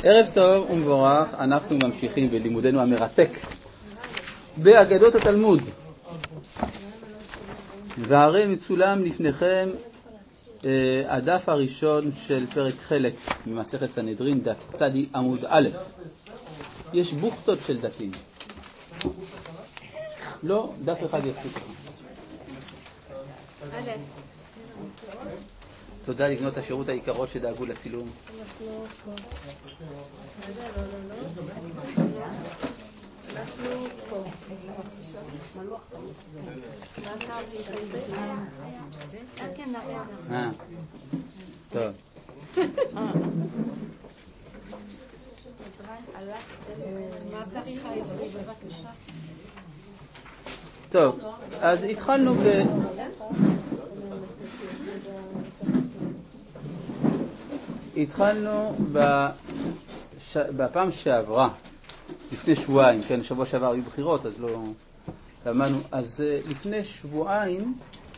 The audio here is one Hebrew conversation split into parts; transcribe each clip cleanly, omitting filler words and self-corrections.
ערב טוב ומבורך, אנחנו ממשיכים בלימודנו המרתק באגדות התלמוד. והרי מצולם לפניכם הדף הראשון של פרק חלק ממסכת סנהדרין, דף צדי עמוד א'. יש בוכתות של דפים. לא, דף אחד יספיק. תודה לבנות השירות העיקרות שדאגו לצילום. טוב. טוב, אז התחלנו בפעם שעברה, לפני שבועיים, כן, שבוע שעבר היו בחירות, אז לא למדנו. אז לפני שבועיים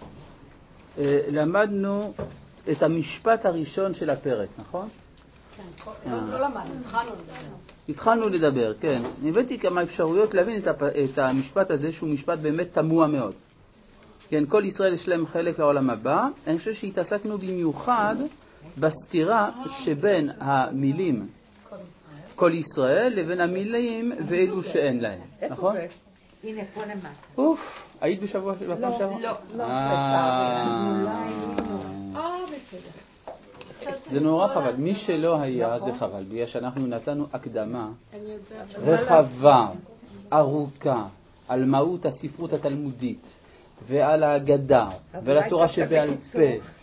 למדנו את המשפט הראשון של הפרק, נכון? כן, לא למדנו, התחלנו לדבר, כן. הבאתי כמה אפשרויות להבין את המשפט הזה, שהוא משפט באמת תמוה מאוד. כן, כל ישראל יש להם חלק לעולם הבא. אני חושב שהתעסקנו במיוחד בסתירה שבין המילים כל ישראל לבין המילים ואלו שאין להם, נכון? הנה פה למטה. אוף, היית בפעם שעברה? לא. זה נורא חבל. מי שלא היה זה חבל, בגלל שאנחנו נתנו הקדמה רחבה, ארוכה, על מהות הספרות התלמודית ועל ההגדה ועל התורה שבעל פה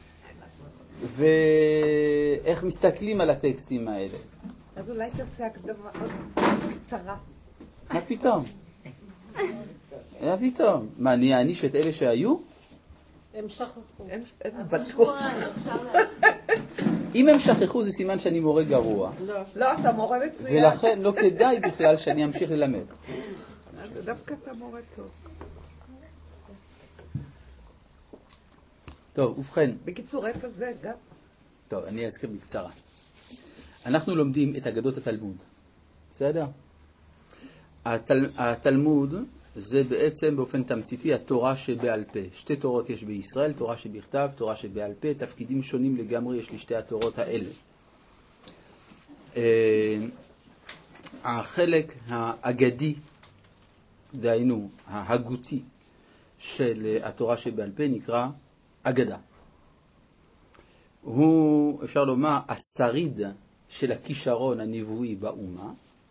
ואיך מסתכלים על הטקסטים האלה. אז אולי תעשה הקדמה עוד קצרה. מה פתאום? מה פתאום? מה, אני אעניש את אלה שהיו? הם שכחו. הם בטוח. אם הם שכחו זה סימן שאני מורה גרוע. לא, אתה מורה מצוין. ולכן לא כדאי בכלל שאני אמשיך ללמד. דווקא אתה מורה טוב. טוב, ובכן. בקיצור, איפה זה גם? טוב, אני אזכיר בקצרה. אנחנו לומדים את אגדות התלמוד. בסדר? התלמוד זה בעצם באופן תמציתי התורה שבעל פה. שתי תורות יש בישראל, תורה שבכתב, תורה שבעל פה. תפקידים שונים לגמרי יש לשתי התורות האלה. החלק האגדי, דהיינו ההגותי של התורה שבעל פה נקרא אגדה. הוא, אפשר לומר, השריד של הכישרון הנבואי באומה,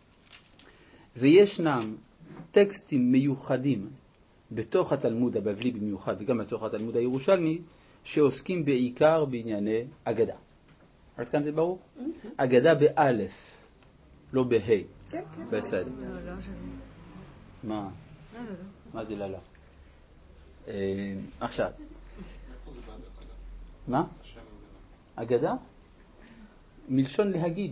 וישנם טקסטים מיוחדים בתוך התלמוד הבבלי במיוחד וגם בתוך התלמוד הירושלמי שעוסקים בעיקר בענייני אגדה. עד כאן זה ברור? אגדה באלף, לא בה'. כן. בסדר. מה? מה זה לא? עכשיו. מה? אגדה? מלשון להגיד.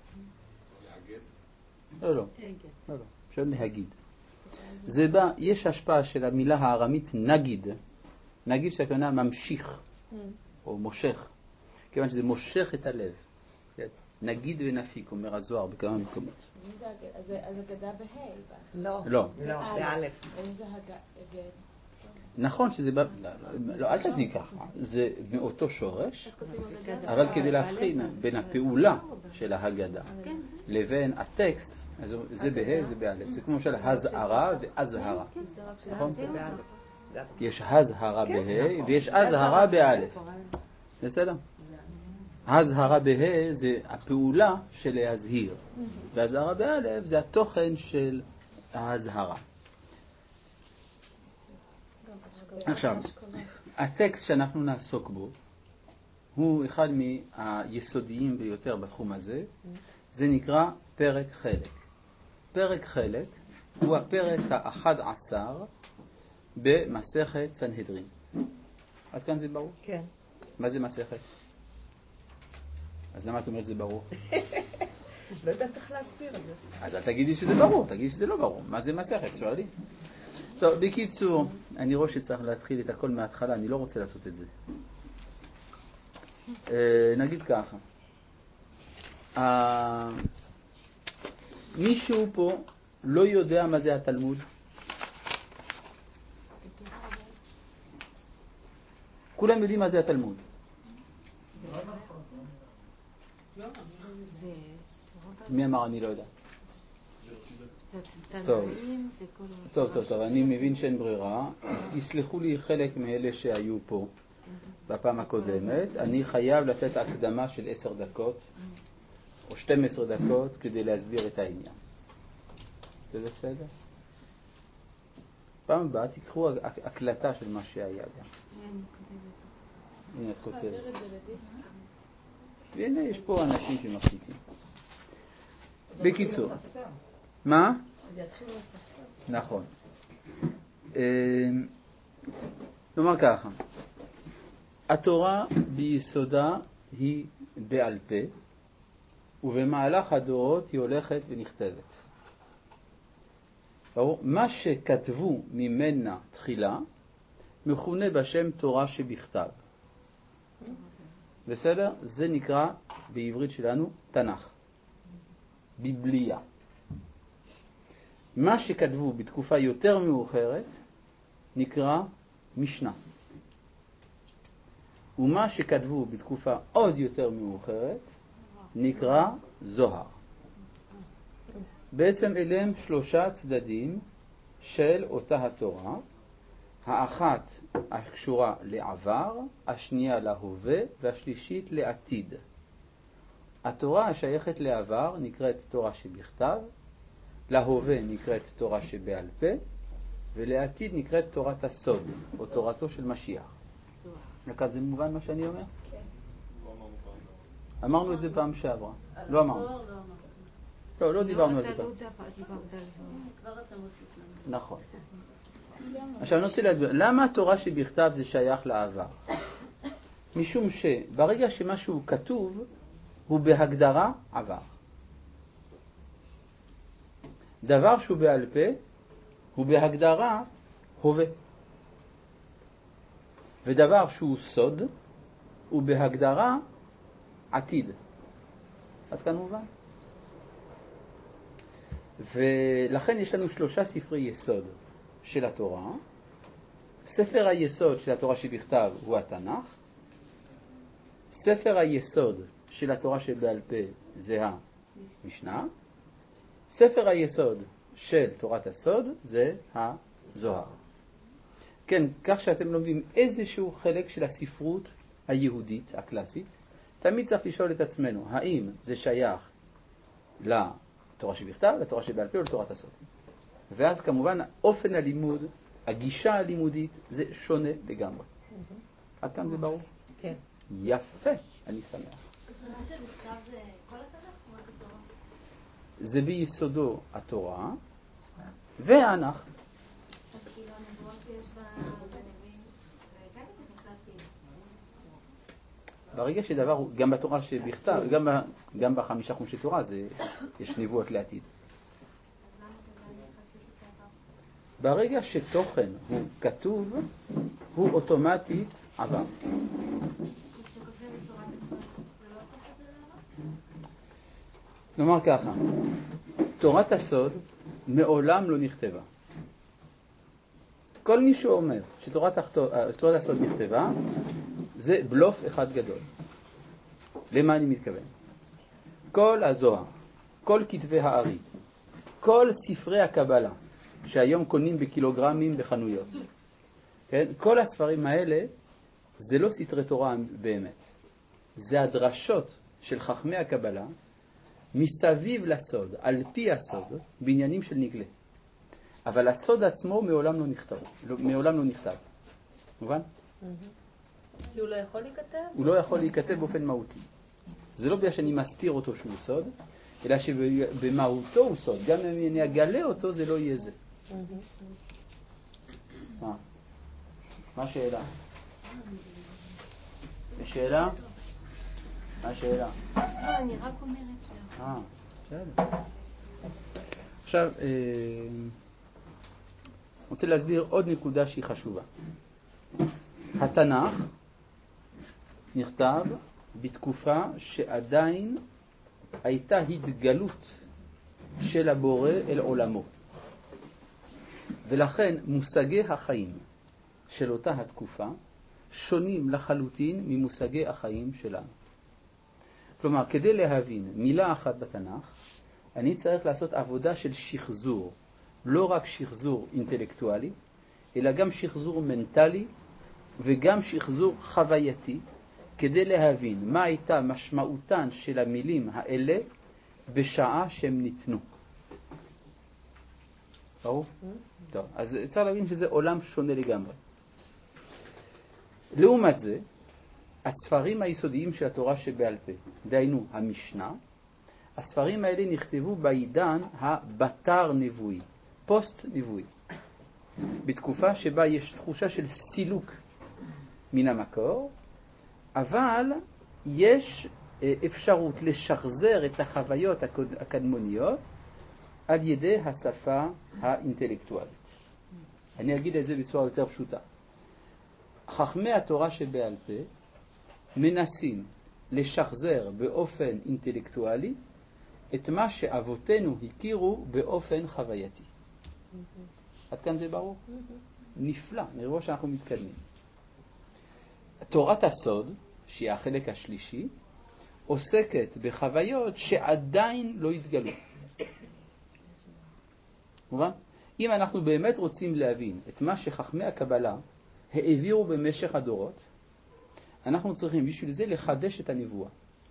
לא. מלשון להגיד. זה בא, יש השפעה של המילה הארמית נגיד. נגיד שהכוונה ממשיך או מושך. כיוון שזה מושך את הלב. נגיד ונפיק, אומר הזוהר בכמה מקומות. אז אגדה בה'? לא, באלף. נכון שזה בא, לא, אל תזיק ככה, זה מאותו שורש, אבל כדי להבחין בין הפעולה של ההגדה לבין הטקסט, אז זה בה' זה באלף. זה כמו למשל הזהרה ואזהרה, נכון? יש הזהרה בה' ויש הזהרה באלף. בסדר? הזהרה בה' זה הפעולה של להזהיר, והזהרה באלף זה התוכן של ההזהרה. עכשיו, הטקסט שאנחנו נעסוק בו הוא אחד מהיסודיים ביותר בתחום הזה. זה נקרא פרק חלק. פרק חלק הוא הפרק ה-11 במסכת סנהדרין. עד כאן זה ברור? כן. מה זה מסכת? אז למה את אומרת שזה ברור? לא יודעת איך להסביר את זה. אז אל תגידי שזה ברור, תגידי שזה לא ברור. מה זה מסכת? שואלי. טוב, בקיצור, אני רואה שצריך להתחיל את הכל מההתחלה, אני לא רוצה לעשות את זה. נגיד ככה, מישהו פה לא יודע מה זה התלמוד? כולם יודעים מה זה התלמוד. מי אמר אני לא יודע? טוב, אני מבין שאין ברירה. יסלחו לי חלק מאלה שהיו פה בפעם הקודמת. אני חייב לתת הקדמה של 10 דקות או 12 דקות כדי להסביר את העניין. זה בסדר? פעם הבאה תיקחו הקלטה של מה שהיה גם. הנה את כותבת. והנה יש פה אנשים שמחליטים. בקיצור. מה? נכון. נאמר ככה. התורה ביסודה היא בעל פה, ובמהלך הדורות היא הולכת ונכתבת. מה שכתבו ממנה תחילה מכונה בשם תורה שבכתב. בסדר? זה נקרא בעברית שלנו תנ"ך. ביבליה. מה שכתבו בתקופה יותר מאוחרת נקרא משנה. ומה שכתבו בתקופה עוד יותר מאוחרת נקרא זוהר. בעצם אליהם 3 צדדים של אותה התורה. האחת הקשורה לעבר, השנייה להווה והשלישית לעתיד. התורה השייכת לעבר נקראת תורה שבכתב, להווה נקראת תורה שבעל פה, ולעתיד נקראת תורת הסוד, או תורתו של משיח. לכן זה מובן מה שאני אומר? כן. אמרנו את זה פעם שעברה. לא אמרנו. לא דיברנו על זה פעם. נכון. עכשיו אני רוצה להסביר, למה התורה שבכתב זה שייך לעבר? משום שברגע שמשהו כתוב, הוא בהגדרה עבר. דבר שהוא בעל פה, הוא בהגדרה הווה. ודבר שהוא סוד, הוא בהגדרה עתיד. עד כאן מובן? ולכן יש לנו 3 ספרי יסוד של התורה. ספר היסוד של התורה שבכתב הוא התנ"ך. ספר היסוד של התורה שבעל פה זה המשנה. ספר היסוד של תורת הסוד זה הזוהר. כן, כך שאתם לומדים איזשהו חלק של הספרות היהודית הקלאסית, תמיד צריך לשאול את עצמנו, האם זה שייך לתורה שבכתב, לתורה שבעל פה או לתורת הסוד. ואז כמובן אופן הלימוד, הגישה הלימודית, זה שונה לגמרי. עד כאן זה ברור? כן. יפה, אני שמח. מה שבכתב זה כל התנ"ך או רק התורה? זה ביסודו התורה והנח. אז כאילו הנבואות שיש בנביאים, וכאן זה בכלל כאילו. ברגע שדבר הוא, גם בתורה שבכתב, גם ב5 חומשי תורה, יש נבואות לעתיד. ברגע שתוכן הוא כתוב, הוא אוטומטית עבר. נאמר ככה, תורת הסוד מעולם לא נכתבה. כל מי שאומר שתורת הסוד נכתבה, זה בלוף אחד גדול. למה אני מתכוון? כל הזוהר, כל כתבי הארי, כל ספרי הקבלה, שהיום קונים בקילוגרמים בחנויות. כן? כל הספרים האלה זה לא סתרי תורה באמת. זה הדרשות של חכמי הקבלה מסביב לסוד, על פי הסוד, בעניינים של נגלה. אבל הסוד עצמו מעולם לא נכתב. מעולם לא נכתב. מובן? כי הוא לא יכול להיכתב? הוא לא יכול להיכתב באופן מהותי. זה לא בגלל שאני מסתיר אותו שהוא סוד, אלא שבמהותו הוא סוד. גם אם אני אגלה אותו, זה לא יהיה זה. מה השאלה? יש שאלה? מה השאלה? לא, אני רק אומרת. בסדר. עכשיו, רוצה להסביר עוד נקודה שהיא חשובה. התנ"ך נכתב בתקופה שעדיין הייתה התגלות של הבורא אל עולמו. ולכן מושגי החיים של אותה התקופה שונים לחלוטין ממושגי החיים שלנו. כלומר, כדי להבין מילה אחת בתנ"ך, אני צריך לעשות עבודה של שחזור, לא רק שחזור אינטלקטואלי, אלא גם שחזור מנטלי וגם שחזור חווייתי, כדי להבין מה הייתה משמעותן של המילים האלה בשעה שהם ניתנו. ברור? טוב, אז צריך להבין שזה עולם שונה לגמרי. לעומת זה, הספרים היסודיים של התורה שבעל פה, דהיינו המשנה, הספרים האלה נכתבו בעידן הבתר נבואי, פוסט נבואי, בתקופה שבה יש תחושה של סילוק מן המקור, אבל יש אפשרות לשחזר את החוויות הקדמוניות על ידי השפה האינטלקטואלית. אני אגיד את זה בצורה יותר פשוטה. חכמי התורה שבעל פה מנסים לשחזר באופן אינטלקטואלי את מה שאבותינו הכירו באופן חווייתי. עד כאן זה ברור? נפלא, נראה שאנחנו מתקדמים. תורת הסוד, שהיא החלק השלישי, עוסקת בחוויות שעדיין לא התגלו. מובן? אם אנחנו באמת רוצים להבין את מה שחכמי הקבלה העבירו במשך הדורות, אנחנו צריכים בשביל זה לחדש את הנבואה.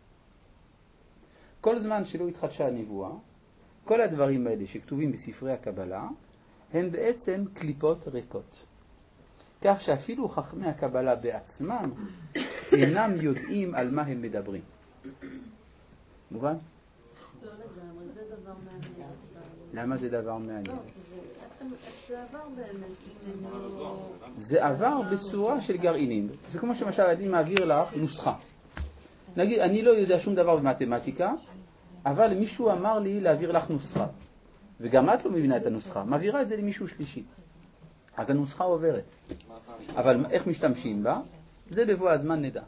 כל זמן שלא התחדשה הנבואה, כל הדברים האלה שכתובים בספרי הקבלה הם בעצם קליפות ריקות. כך שאפילו חכמי הקבלה בעצמם אינם יודעים על מה הם מדברים. מובן? לא לגמרי, זה דבר מעניין. למה זה דבר מעניין? זה עבר באמת. זה עבר בצורה של גרעינים. זה כמו שמשל אני מעביר לך נוסחה. נגיד, אני לא יודע שום דבר במתמטיקה, אבל מישהו אמר לי להעביר לך נוסחה. וגם את לא מבינה את הנוסחה. מעבירה את זה למישהו שלישי. אז הנוסחה עוברת. אבל איך משתמשים בה? זה בבוא הזמן נדע.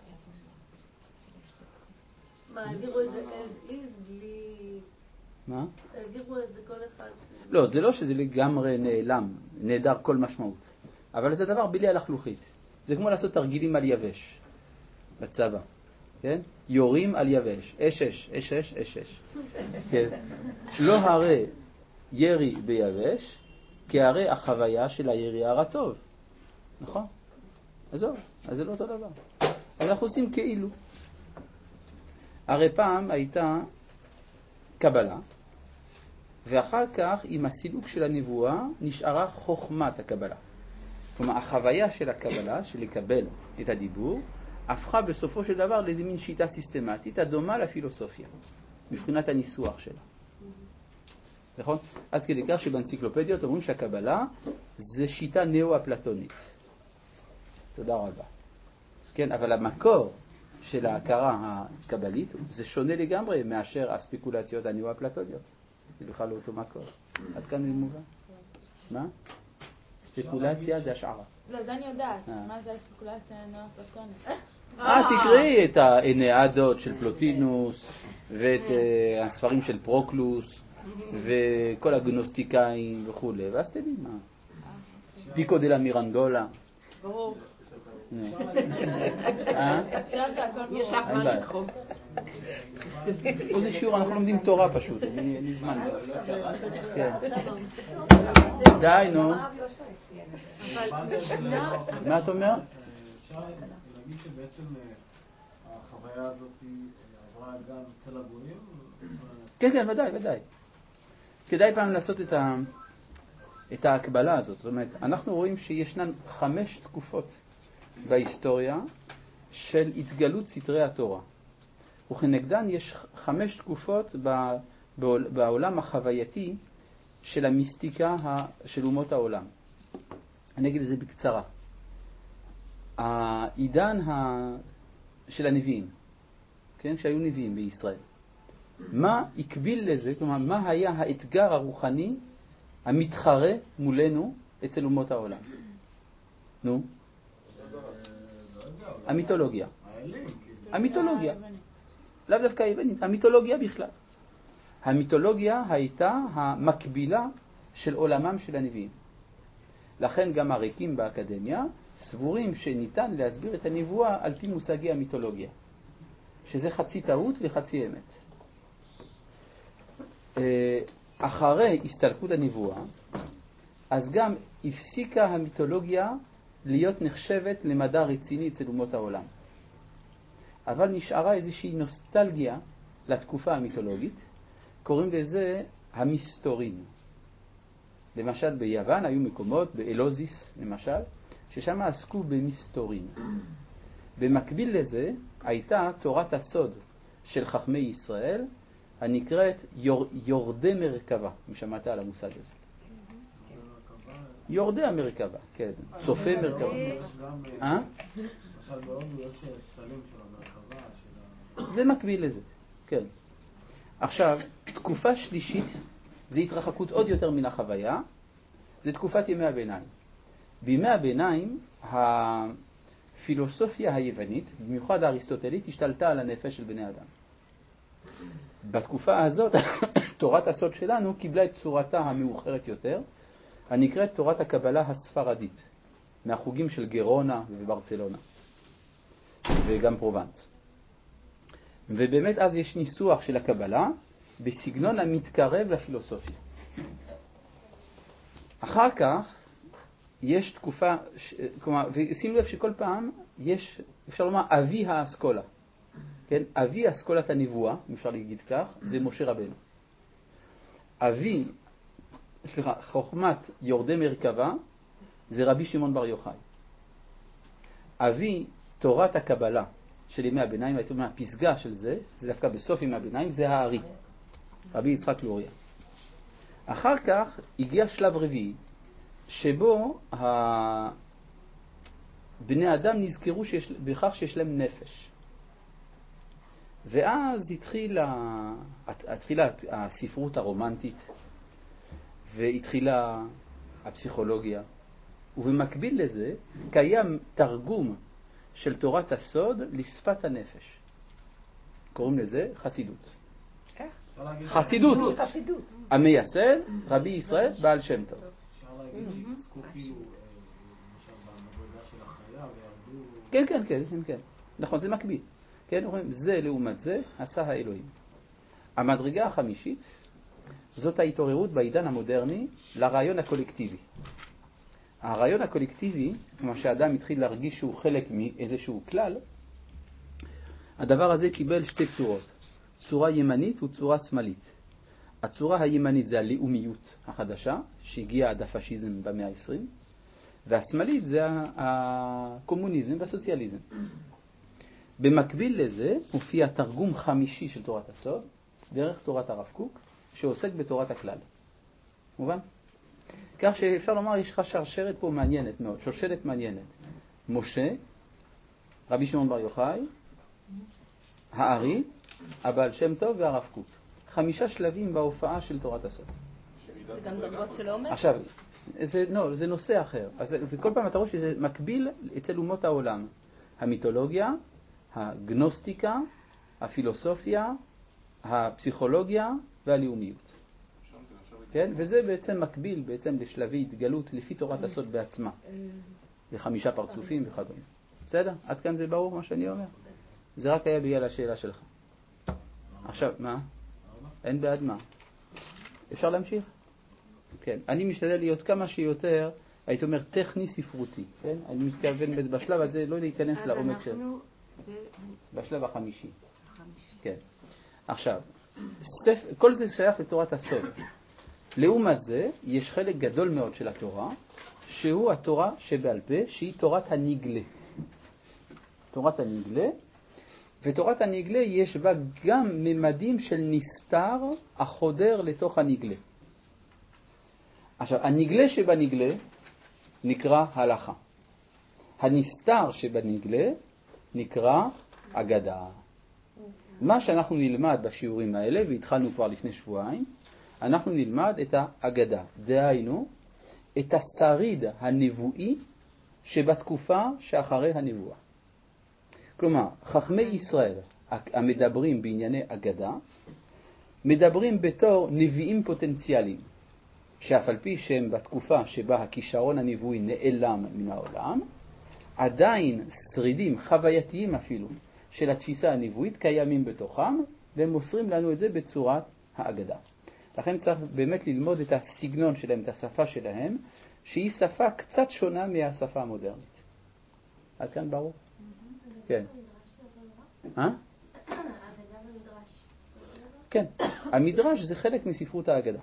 מה, העבירו את זה as is בלי... מה? העבירו את זה כל אחד... לא, זה לא שזה לגמרי נעלם, נהדר כל משמעות. אבל זה דבר בלי הלכלוכית. זה כמו לעשות תרגילים על יבש בצבא. כן? יורים על יבש. אש. כן. לא הרי ירי ביבש, כי הרי החוויה של הירי הרטוב. נכון? אז זה לא אותו דבר. אז אנחנו עושים כאילו. הרי פעם הייתה קבלה, ואחר כך עם הסילוק של הנבואה נשארה חוכמת הקבלה. כלומר, החוויה של הקבלה, של לקבל את הדיבור, הפכה בסופו של דבר לאיזה מין שיטה סיסטמטית הדומה לפילוסופיה, מבחינת הניסוח שלה. נכון? עד כדי כך שבאנציקלופדיות אומרים שהקבלה זה שיטה נאו-אפלטונית. תודה רבה. כן, אבל המקור של ההכרה הקבלית זה שונה לגמרי מאשר הספקולציות הנאו-אפלטוניות. זה בכלל לא אותו מקור. עד כאן זה מובן. מה? ספקולציה זה השערה. לא, זה אני יודעת. מה זה הספקולציה הנאו-אפלטונית? תקראי את האנאדות של פלוטינוס ואת הספרים של פרוקלוס וכל הגנוסטיקאים וכו', ואז תדעי מה. פיקו דה לה מירנדולה. ברור. יש לך מה לקרוא. פה זה שיעור, אנחנו לומדים תורה פשוט, אין לי זמן. די, נו. מה את אומר? אפשר להגיד שבעצם החוויה הזאת עברה גם אצל הגויים? כן, ודאי. כדאי פעם לעשות את ההקבלה הזאת. זאת אומרת, אנחנו רואים שישנן 5 תקופות בהיסטוריה של התגלות סתרי התורה. וכנגדן יש 5 תקופות בעולם החווייתי של המיסטיקה של אומות העולם. אני אגיד את זה בקצרה. העידן של הנביאים, כן, שהיו נביאים בישראל. מה הקביל לזה? כלומר, מה היה האתגר הרוחני המתחרה מולנו אצל אומות העולם? נו? המיתולוגיה. המיתולוגיה. לאו דווקא היוונית, המיתולוגיה בכלל. המיתולוגיה הייתה המקבילה של עולמם של הנביאים. לכן גם הריקים באקדמיה סבורים שניתן להסביר את הנבואה על פי מושגי המיתולוגיה, שזה חצי טעות וחצי אמת. אחרי הסתלקות הנבואה, אז גם הפסיקה המיתולוגיה להיות נחשבת למדע רציני אצל אומות העולם. אבל נשארה איזושהי נוסטלגיה לתקופה המיתולוגית, קוראים לזה המסתורין. למשל ביוון היו מקומות, באלוזיס למשל, ששם עסקו במסתורין. במקביל לזה הייתה תורת הסוד של חכמי ישראל, הנקראת יורדי מרכבה. מי שמעת על המושג הזה? יורדי המרכבה, כן. צופי מרכבה. למשל בהודו יש פסלים של המרכבה. זה מקביל לזה, כן. עכשיו, תקופה שלישית, זה התרחקות עוד יותר מן החוויה, זה תקופת ימי הביניים. בימי הביניים, הפילוסופיה היוונית, במיוחד האריסטוטלית, השתלטה על הנפש של בני אדם. בתקופה הזאת, תורת הסוד שלנו קיבלה את צורתה המאוחרת יותר, הנקראת תורת הקבלה הספרדית, מהחוגים של גרונה וברצלונה, וגם פרובנס. ובאמת אז יש ניסוח של הקבלה בסגנון המתקרב לפילוסופיה. אחר כך יש תקופה, כלומר, ושימו לב שכל פעם יש, אפשר לומר, אבי האסכולה. כן? אבי אסכולת הנבואה, אם אפשר להגיד כך, זה משה רבנו. חוכמת יורדי מרכבה זה רבי שמעון בר יוחאי. אבי תורת הקבלה של ימי הביניים, הייתי אומר, הפסגה של זה, זה דווקא בסוף ימי הביניים, זה הארי, רבי יצחק לוריה. אחר כך הגיע שלב רביעי, שבו בני אדם נזכרו בכך שיש להם נפש. ואז התחילה הספרות הרומנטית, והתחילה הפסיכולוגיה, ובמקביל לזה קיים תרגום של תורת הסוד לשפת הנפש. קוראים לזה חסידות. חסידות. המייסד, רבי ישראל, בעל שם טוב. אפשר להגיד שהתעסקו כאילו, למשל במדרגה של החיה, וירדו... כן. נכון, זה מקביל. כן, אומרים, זה לעומת זה עשה האלוהים. המדרגה החמישית, זאת ההתעוררות בעידן המודרני לרעיון הקולקטיבי. הרעיון הקולקטיבי, כמו שהאדם התחיל להרגיש שהוא חלק מאיזשהו כלל, הדבר הזה קיבל שתי צורות. צורה ימנית וצורה שמאלית. הצורה הימנית זה הלאומיות החדשה, שהגיעה עד הפשיזם במאה ה-20, והשמאלית זה הקומוניזם והסוציאליזם. במקביל לזה מופיע תרגום חמישי של תורת הסוד, דרך תורת הרב קוק, שעוסק בתורת הכלל. מובן? כך שאפשר לומר, יש לך שרשרת פה מעניינת מאוד, שושלת מעניינת. משה, רבי שמעון בר יוחאי, הארי, הבעל שם טוב והרב קוק. 5 שלבים בהופעה של תורת הסוד. זה גם דרגות של עומק? עכשיו, זה נושא אחר. וכל פעם אתה רואה שזה מקביל אצל אומות העולם. המיתולוגיה, הגנוסטיקה, הפילוסופיה, הפסיכולוגיה והלאומיות. כן? וזה בעצם מקביל בעצם לשלבי התגלות לפי תורת הסוד בעצמה. ו5 פרצופים וכדומה. בסדר? עד כאן זה ברור מה שאני אומר? זה רק היה בגלל השאלה שלך. עכשיו, מה? אין בעד מה? אפשר להמשיך? כן. אני משתדל להיות כמה שיותר, הייתי אומר, טכני ספרותי. כן? אני מתכוון בשלב הזה לא להיכנס לעומק של... בשלב החמישי. כן. עכשיו, כל זה שייך לתורת הסוד. לעומת זה, יש חלק גדול מאוד של התורה, שהוא התורה שבעל פה, שהיא תורת הנגלה. תורת הנגלה, ותורת הנגלה יש בה גם ממדים של נסתר החודר לתוך הנגלה. עכשיו, הנגלה שבנגלה נקרא הלכה. הנסתר שבנגלה נקרא אגדה. מה שאנחנו נלמד בשיעורים האלה, והתחלנו כבר לפני שבועיים, אנחנו נלמד את האגדה. דהיינו, את השריד הנבואי שבתקופה שאחרי הנבואה. כלומר, חכמי ישראל המדברים בענייני אגדה, מדברים בתור נביאים פוטנציאליים, שאף על פי שהם בתקופה שבה הכישרון הנבואי נעלם מן העולם, עדיין שרידים חווייתיים אפילו של התפיסה הנבואית קיימים בתוכם, והם מוסרים לנו את זה בצורת האגדה. לכן צריך באמת ללמוד את הסגנון שלהם, את השפה שלהם, שהיא שפה קצת שונה מהשפה המודרנית. עד כאן ברור? כן. כן, המדרש זה חלק מספרות האגדה.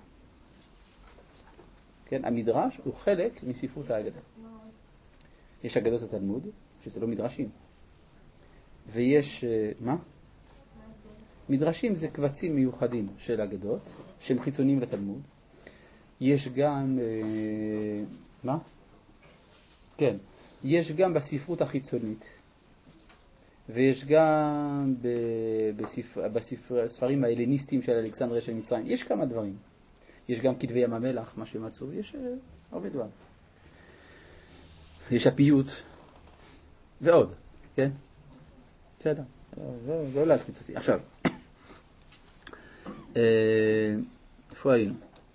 כן, המדרש הוא חלק מספרות האגדה. יש אגדות התלמוד, שזה לא מדרשים. ויש, מה? מדרשים זה קבצים מיוחדים של אגדות, שהם חיצוניים לתלמוד. יש גם, מה? כן, יש גם בספרות החיצונית. ויש גם בספרים ההלניסטיים של אלכסנדריה של מצרים. יש כמה דברים. יש גם כתבי ים המלח, מה שמצאו, יש הרבה דברים. יש הפיוט ועוד, כן? בסדר, לא להלחיץ אותי. עכשיו, איפה היינו?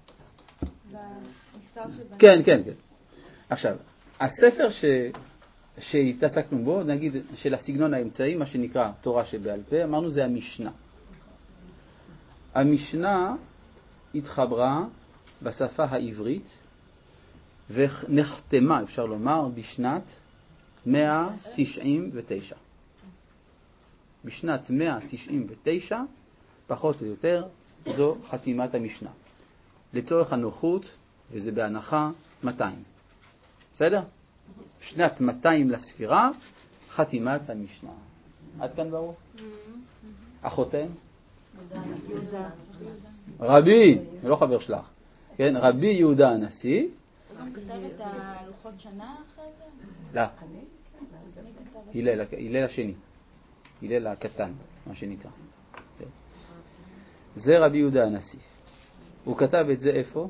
כן. עכשיו, הספר שהתעסקנו בו, נגיד של הסגנון האמצעי, מה שנקרא תורה שבעל פה, אמרנו זה המשנה. המשנה התחברה בשפה העברית ונחתמה, אפשר לומר, בשנת 199. בשנת 199, פחות או יותר, זו חתימת המשנה. לצורך הנוחות, וזה בהנחה, 200. בסדר? שנת 200 לספירה, חתימת המשנה. עד כאן ברור? החותם? רבי, זה לא חבר שלך. כן, רבי יהודה הנשיא. הוא גם כתב את הלוחות שנה אחרי זה? לא. הלל השני. הלל הקטן, מה שנקרא. זה רבי יהודה הנשיא. הוא כתב את זה איפה?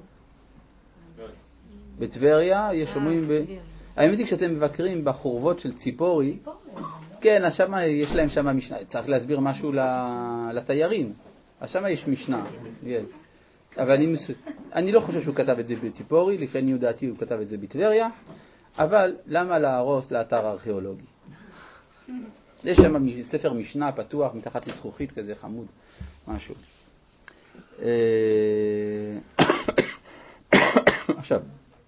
בטבריה. יש אומרים האמת היא כשאתם מבקרים בחורבות של ציפורי, כן, יש להם שם משנה. צריך להסביר משהו לתיירים. אז שם יש משנה. אבל אני לא חושב שהוא כתב את זה בציפורי, לפני יודעתי הוא כתב את זה בטבריה, אבל למה להרוס לאתר הארכיאולוגי? יש שם ספר משנה פתוח מתחת לזכוכית כזה חמוד, משהו. עכשיו,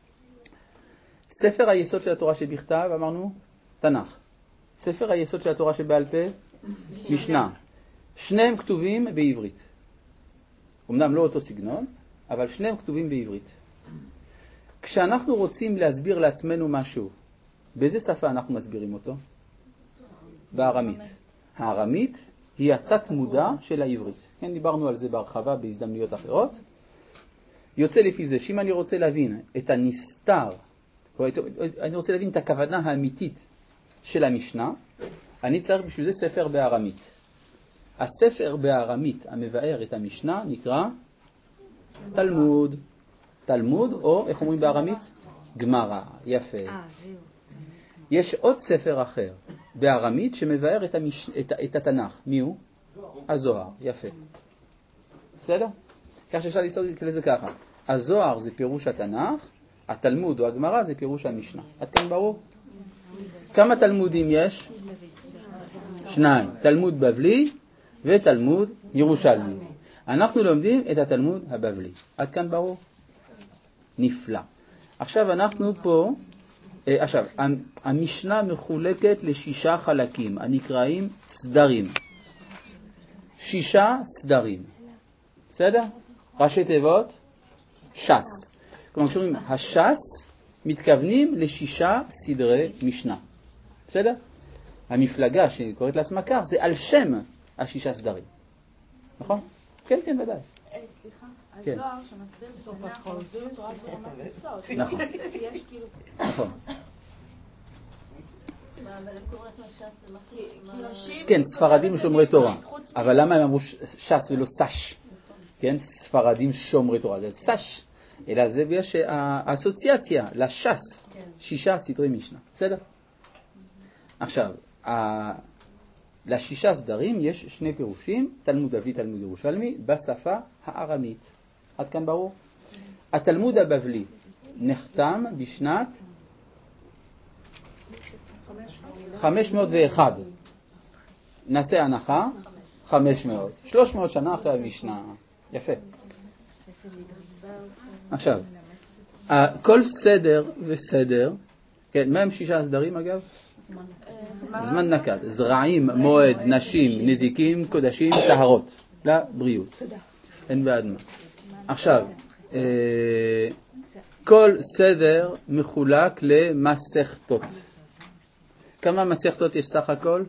ספר היסוד של התורה שבכתב, אמרנו, תנ"ך. ספר היסוד של התורה שבעל פה, משנה. שניהם כתובים בעברית. אמנם לא אותו סגנון, אבל שניהם כתובים בעברית. כשאנחנו רוצים להסביר לעצמנו משהו, באיזה שפה אנחנו מסבירים אותו? בארמית. הארמית היא התת מודע של העברית. כן, דיברנו על זה בהרחבה בהזדמנויות אחרות. יוצא לפי זה שאם אני רוצה להבין את הנסתר, אני רוצה להבין את הכוונה האמיתית של המשנה, אני צריך בשביל זה ספר בארמית. הספר בארמית המבאר את המשנה נקרא תלמוד. תלמוד, או איך אומרים בארמית? גמרא. יפה. יש עוד ספר אחר בארמית שמבאר את התנ"ך. מי הוא? הזוהר. יפה. בסדר? כך שאפשר לסעוד לזה ככה. הזוהר זה פירוש התנ"ך, התלמוד או הגמרא זה פירוש המשנה. עד כאן ברור? כמה תלמודים יש? 2. תלמוד בבלי ותלמוד ירושלמי. אנחנו לומדים את התלמוד הבבלי. עד כאן ברור? נפלא. עכשיו אנחנו פה, המשנה מחולקת ל6 חלקים, הנקראים סדרים. 6 סדרים. בסדר? ראשי תיבות? ש"ס. כלומר, כשאומרים הש"ס, מתכוונים ל6 סדרי משנה. בסדר? המפלגה שקוראת לעצמה כך, זה על שם 6 סדרים. נכון? כן, כן, ודאי. סליחה, הזוהר שמסביר בתנ"ך, הוא מסביר תורה ברמת יסוד. נכון. יש כאילו... נכון. אבל הם קוראים לש"ס, כן, ספרדים שומרי תורה. אבל למה הם אמרו ש"ס ולא סש? כן, ספרדים שומרי תורה. זה סש. אלא זה בגלל שהאסוציאציה לש"ס, 6 סדרי משנה. בסדר? עכשיו, לשישה סדרים יש שני פירושים, תלמוד בבלי, תלמוד ירושלמי, בשפה הארמית. עד כאן ברור? התלמוד הבבלי נחתם בשנת 501. נעשה הנחה, 500. 300 שנה אחרי המשנה. יפה. עכשיו, כל סדר וסדר, כן, מה הם שישה הסדרים אגב? זמן נקד, זרעים, מועד, נשים, נזיקים, קודשים, טהרות, לבריאות. אין בעד מה. עכשיו, כל סדר מחולק למסכתות. כמה מסכתות יש סך הכל?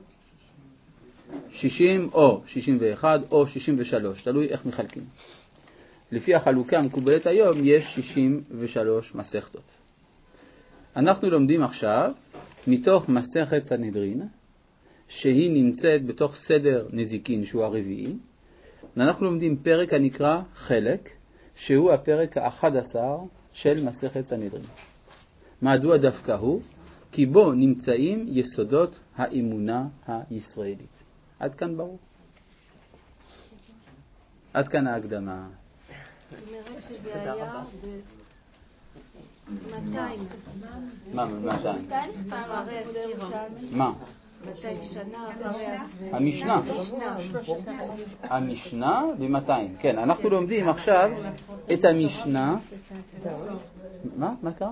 60 או 61 או 63, תלוי איך מחלקים. לפי החלוקה המקובלת היום יש 63 מסכתות. אנחנו לומדים עכשיו מתוך מסכת סנהדרין, שהיא נמצאת בתוך סדר נזיקין שהוא הרביעי, ואנחנו לומדים פרק הנקרא חלק, שהוא הפרק ה-11 של מסכת סנהדרין. מדוע דווקא הוא? כי בו נמצאים יסודות האמונה הישראלית. עד כאן ברור? עד כאן ההקדמה. זאת אומרת שזה היה ב-200. מה 200? אחרי הספירה. מה? 200 שנה אחרי הספירה. המשנה ב-200. כן, אנחנו לומדים עכשיו את המשנה. מה קרה?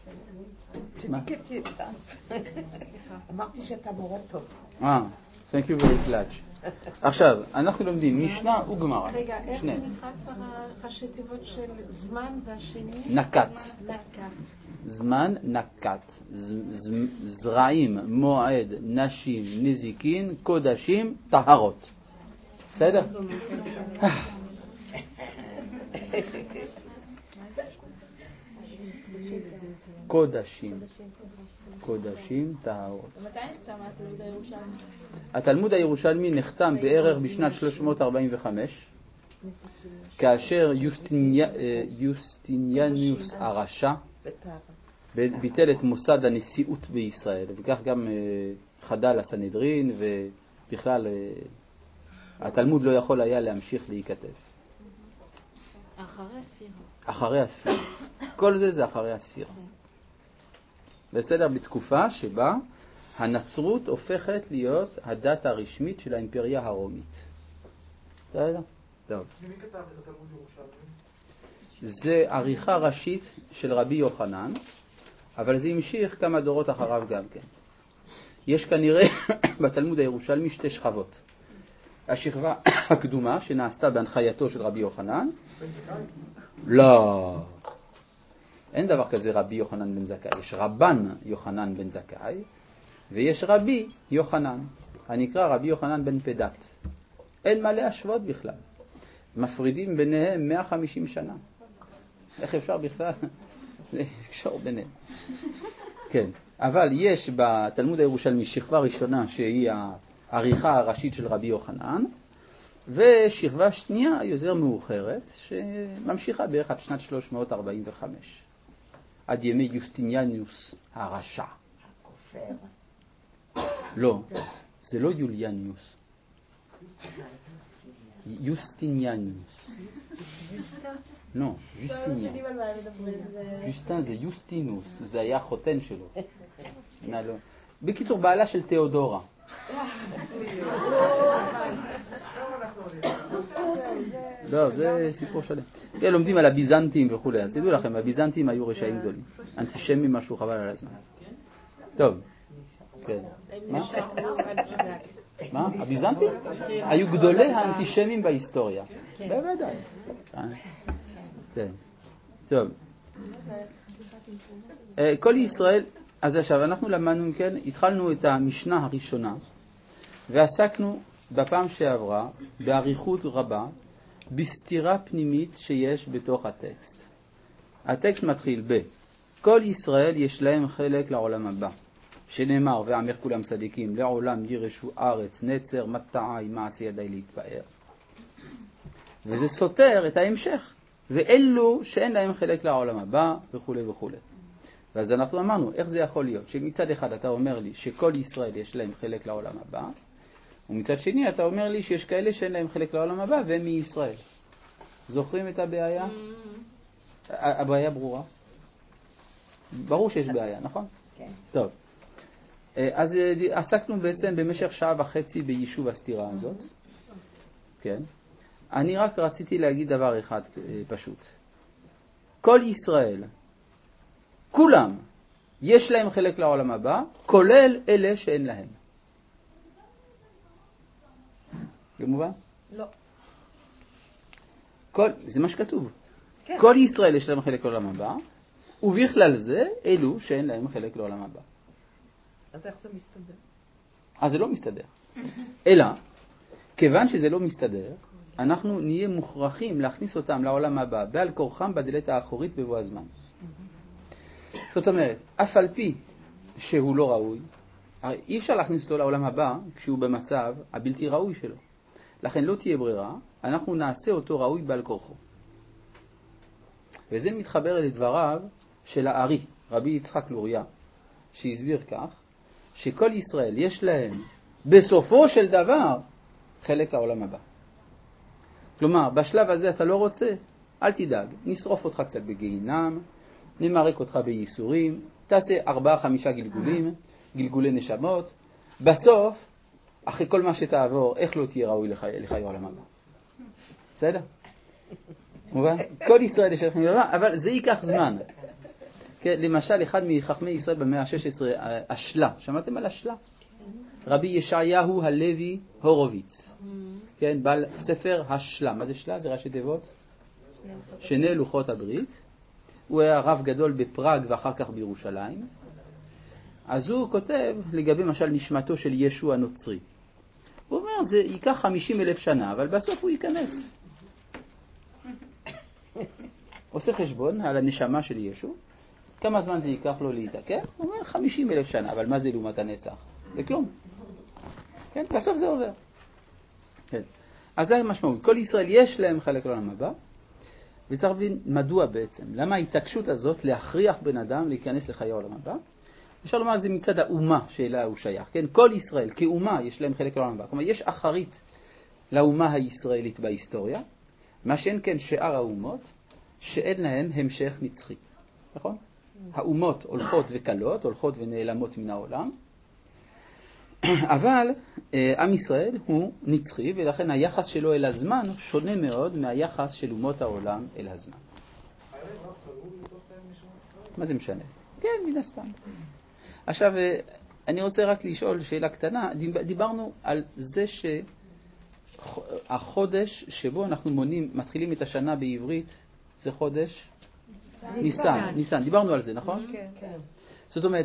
אמרתי שאתה מורה טוב. thank you very much. עכשיו, אנחנו לומדים משנה וגמרא. רגע, איך זה נקרא כבר ראשי תיבות של זמן והשני? נקת. זמן נקת. זרעים, מועד, נשים, נזיקין, קודשים, טהרות. בסדר? קודשים, טהרות. מתי נחתם התלמוד הירושלמי? התלמוד הירושלמי נחתם בערך בשנת 345, כאשר יוסטיניאנוס הרשע ביטל את מוסד הנשיאות בישראל, וכך גם חדל הסנהדרין, ובכלל התלמוד לא יכול היה להמשיך להיכתב. אחרי הספירה. כל זה אחרי הספירה. בסדר, בתקופה שבה הנצרות הופכת להיות הדת הרשמית של האימפריה הרומית. בסדר? טוב. מי כתב את התלמוד ירושלמי? זה עריכה ראשית של רבי יוחנן, אבל זה המשיך כמה דורות אחריו גם כן. יש כנראה בתלמוד הירושלמי שתי שכבות. השכבה הקדומה שנעשתה בהנחייתו של רבי יוחנן. לא. אין דבר כזה רבי יוחנן בן זכאי. יש רבן יוחנן בן זכאי, ויש רבי יוחנן, הנקרא רבי יוחנן בן פדת. אין מה להשוות בכלל. מפרידים ביניהם 150 שנה. איך אפשר בכלל לקשור ביניהם? כן. אבל יש בתלמוד הירושלמי שכבה ראשונה שהיא העריכה הראשית של רבי יוחנן, ושכבה שנייה יותר מאוחרת שממשיכה בערך עד שנת 345. עד ימי יוסטיניאנוס הרשע. הכופר. לא, זה לא יוליאניוס. יוסטיניאנוס. לא, יוסטיניאן. יוסטין זה יוסטינוס, זה היה חותן שלו. בקיצור, בעלה של תיאודורה. לא, זה סיפור שלם. לומדים על הביזנטים וכו'. אז תדעו לכם, הביזנטים היו רשעים גדולים. אנטישמים משהו חבל על הזמן. טוב. כן. מה? הביזנטים? היו גדולי האנטישמים בהיסטוריה. בוודאי. כן. טוב. כל ישראל, אז עכשיו אנחנו למדנו, כן, התחלנו את המשנה הראשונה, ועסקנו בפעם שעברה, בעריכות רבה, בסתירה פנימית שיש בתוך הטקסט. הטקסט מתחיל כל ישראל יש להם חלק לעולם הבא, שנאמר ועמך כולם צדיקים, לעולם ירשו ארץ נצר מטעי מעשי ידי להתפאר. וזה סותר את ההמשך, ואלו שאין להם חלק לעולם הבא וכו' וכו'. ואז אנחנו אמרנו, איך זה יכול להיות? שמצד אחד אתה אומר לי שכל ישראל יש להם חלק לעולם הבא, ומצד שני אתה אומר לי שיש כאלה שאין להם חלק לעולם הבא והם מישראל. זוכרים את הבעיה? הבעיה ברורה? ברור שיש בעיה, נכון? כן. טוב. אז עסקנו בעצם במשך שעה וחצי ביישוב הסתירה הזאת. כן. אני רק רציתי להגיד דבר אחד פשוט. כל ישראל, כולם, יש להם חלק לעולם הבא, כולל אלה שאין להם. במובן? לא. זה מה שכתוב. כן. כל ישראל יש להם חלק לעולם הבא, ובכלל זה אלו שאין להם חלק לעולם הבא. אז איך זה מסתדר? אז זה לא מסתדר. אלא, כיוון שזה לא מסתדר, אנחנו נהיה מוכרחים להכניס אותם לעולם הבא, בעל כורחם בדלת האחורית בבוא הזמן. זאת אומרת, אף על פי שהוא לא ראוי, אי אפשר להכניס אותו לעולם הבא כשהוא במצב הבלתי ראוי שלו. לכן לא תהיה ברירה, אנחנו נעשה אותו ראוי בעל כורחו. וזה מתחבר לדבריו של הארי, רבי יצחק לוריה, שהסביר כך, שכל ישראל יש להם בסופו של דבר חלק לעולם הבא. כלומר, בשלב הזה אתה לא רוצה, אל תדאג, נשרוף אותך קצת בגיהינם, נמרק אותך בייסורים, תעשה 4-5 גלגולים, גלגולי נשמות, בסוף, אחרי כל מה שתעבור, איך לא תהיה ראוי לחיי העולם הבא? בסדר? מובן? כל ישראל יש לכם דבר, אבל זה ייקח זמן. כן, למשל, אחד מחכמי ישראל במאה ה-16, השלה. שמעתם על השלה? רבי ישעיהו הלוי הורוביץ. כן, בעל ספר השלה. מה זה שלה? זה ראשי תיבות? שני לוחות הברית. הוא היה רב גדול בפראג ואחר כך בירושלים. אז הוא כותב לגבי משל נשמתו של ישוע הנוצרי. הוא אומר, זה ייקח 50,000 שנה, אבל בסוף הוא ייכנס. עושה חשבון על הנשמה של ישו, כמה זמן זה ייקח לו להתעכב? הוא אומר 50,000 שנה, אבל מה זה לעומת הנצח? זה כלום. כן, בסוף זה עובר. כן. אז זה המשמעות. כל ישראל יש להם חלק לעולם הבא, וצריך להבין מדוע בעצם. למה ההתעקשות הזאת להכריח בן אדם להיכנס לחיי העולם הבא? אפשר לומר זה מצד האומה שאליה הוא שייך. כן, כל ישראל כאומה יש להם חלק לעולם הבא. כלומר, יש אחרית לאומה הישראלית בהיסטוריה, מה שאין כן שאר האומות, שאין להם המשך נצחי. נכון? האומות הולכות וקלות, הולכות ונעלמות מן העולם, אבל עם ישראל הוא נצחי, ולכן היחס שלו אל הזמן שונה מאוד מהיחס של אומות העולם אל הזמן. מה זה משנה? כן, מן הסתם. עכשיו, אני רוצה רק לשאול שאלה קטנה. דיברנו על זה שהחודש שבו אנחנו מתחילים את השנה בעברית, זה חודש ניסן. דיברנו על זה, נכון? כן, כן. זאת אומרת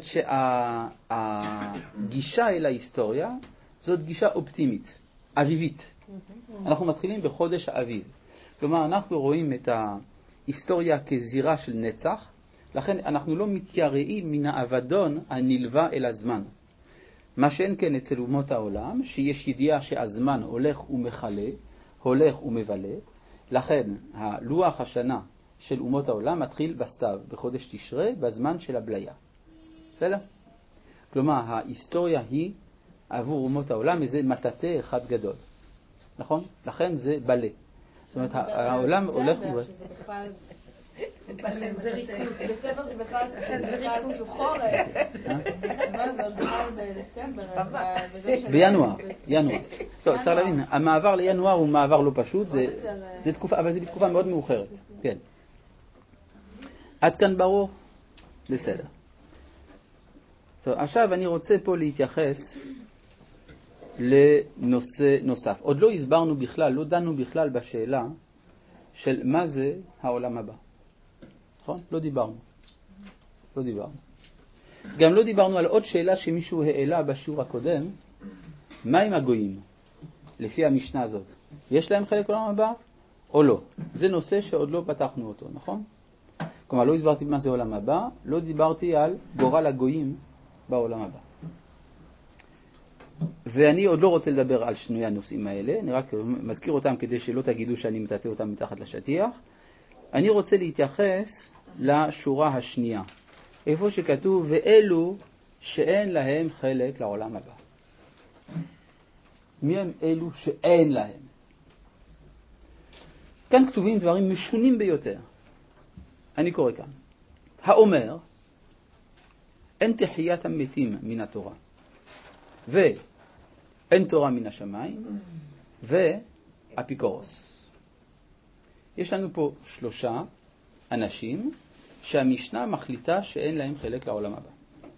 שהגישה אל ההיסטוריה זאת גישה אופטימית, אביבית. אנחנו מתחילים בחודש האביב. כלומר, אנחנו רואים את ההיסטוריה כזירה של נצח, לכן אנחנו לא מתייראים מן האבדון הנלווה אל הזמן. מה שאין כן אצל אומות העולם, שיש ידיעה שהזמן הולך ומחלה, הולך ומבלה, לכן הלוח השנה של אומות העולם מתחיל בסתיו, בחודש תשרי, בזמן של הבליה. בסדר? כלומר, ההיסטוריה היא עבור אומות העולם איזה מטאטא אחד גדול. נכון? לכן זה בלה. זאת אומרת, העולם הולך ובלה. זה ריקוד. דצמבר זה בכלל כאילו חורף. אבל זה בכלל בדצמבר. בינואר. טוב, צריך להבין, המעבר לינואר הוא מעבר לא פשוט, זה תקופה, אבל זה תקופה מאוד מאוחרת. כן. עד כאן ברור? בסדר. טוב, עכשיו אני רוצה פה להתייחס לנושא נוסף. עוד לא הסברנו בכלל, לא דנו בכלל בשאלה של מה זה העולם הבא. נכון? לא דיברנו. גם לא דיברנו על עוד שאלה שמישהו העלה בשיעור הקודם. מה עם הגויים? לפי המשנה הזאת. יש להם חלק בעולם הבא או לא? זה נושא שעוד לא פתחנו אותו, נכון? כלומר, לא הסברתי מה זה עולם הבא, לא דיברתי על גורל הגויים בעולם הבא. ואני עוד לא רוצה לדבר על שני הנושאים האלה, אני רק מזכיר אותם כדי שלא תגידו שאני מטאטא אותם מתחת לשטיח. אני רוצה להתייחס לשורה השנייה, איפה שכתוב ואלו שאין להם חלק לעולם הבא. מי הם אלו שאין להם? כאן כתובים דברים משונים ביותר. אני קורא כאן. האומר, אין תחיית המתים מן התורה, ואין תורה מן השמיים, ואפיקורוס. יש לנו פה 3 אנשים שהמשנה מחליטה שאין להם חלק לעולם הבא.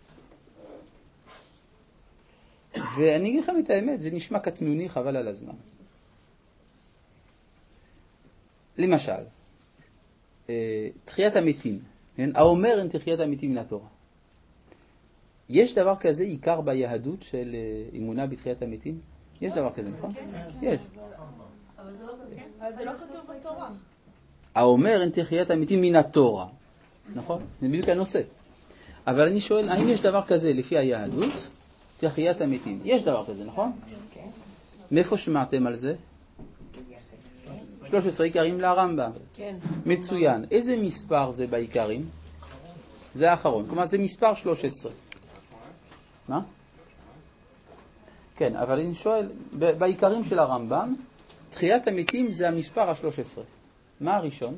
ואני אגיד לכם את האמת, זה נשמע קטנוני, חבל על הזמן. למשל, תחיית המתים, האומר אין תחיית המתים מן התורה. יש דבר כזה עיקר ביהדות של אמונה בתחיית המתים? יש דבר כזה, נכון? יש. אבל זה לא כתוב בתורה. האומר אין תחיית המתים מן התורה, נכון? זה בדיוק הנושא. אבל אני שואל, האם יש דבר כזה לפי היהדות? תחיית המתים. יש דבר כזה, נכון? מאיפה שמעתם על זה? 13 עיקרים לרמב"ם. מצוין. איזה מספר זה בעיקרים? זה האחרון. כלומר, זה מספר 13. מה? כן, אבל אני שואל, בעיקרים של הרמב"ם, תחיית המתים זה המספר ה-13. מה הראשון?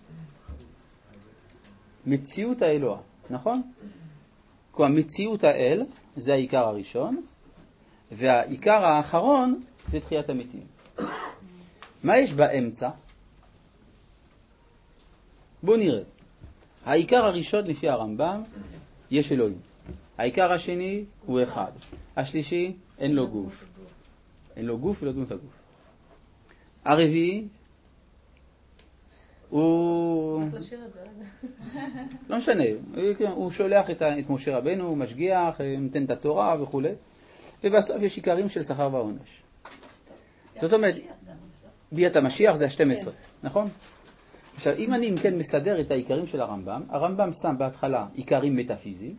מציאות האלוה, נכון? כלומר, מציאות האל זה העיקר הראשון, והעיקר האחרון זה תחיית המתים. מה יש באמצע? בואו נראה. העיקר הראשון לפי הרמב"ם, יש אלוהים. העיקר השני הוא אחד. השלישי, אין לו גוף. אין לו גוף ולא דמות הגוף. הרביעי, הוא... לא משנה, הוא שולח את משה רבנו, הוא משגיח, נותן את התורה וכו'. ובסוף יש עיקרים של שכר ועונש. זאת אומרת, ביאת המשיח זה ה-12, נכון? עכשיו, אם אני כן מסדר את העיקרים של הרמב"ם, הרמב"ם שם בהתחלה עיקרים מטאפיזיים,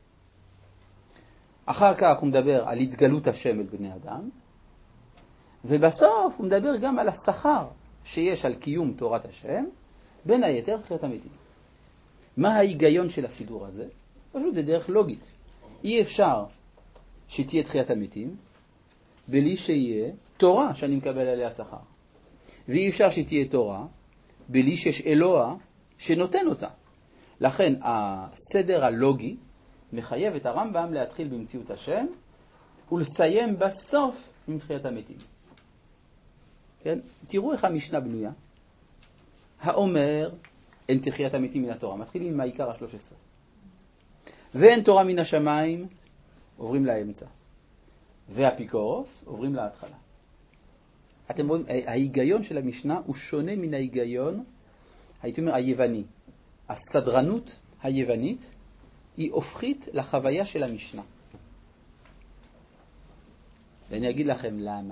אחר כך הוא מדבר על התגלות השם אל בני אדם, ובסוף הוא מדבר גם על השכר שיש על קיום תורת השם, בין היתר תחיית המתים. מה ההיגיון של הסידור הזה? פשוט זה דרך לוגית. אי אפשר שתהיה תחיית המתים בלי שיהיה תורה שאני מקבל עליה שכר. ואי אפשר שתהיה תורה בלי שיש אלוה שנותן אותה. לכן הסדר הלוגי מחייב את הרמב"ם להתחיל במציאות השם ולסיים בסוף עם תחיית המתים. כן? תראו איך המשנה בנויה. האומר אין תחיית המתים מן התורה. מתחילים עם העיקר ה-13. ואין תורה מן השמיים, עוברים לאמצע. והאפיקורוס, עוברים להתחלה. אתם רואים, ההיגיון של המשנה הוא שונה מן ההיגיון, הייתי אומר, היווני. הסדרנות היוונית היא הופכית לחוויה של המשנה. ואני אגיד לכם למה.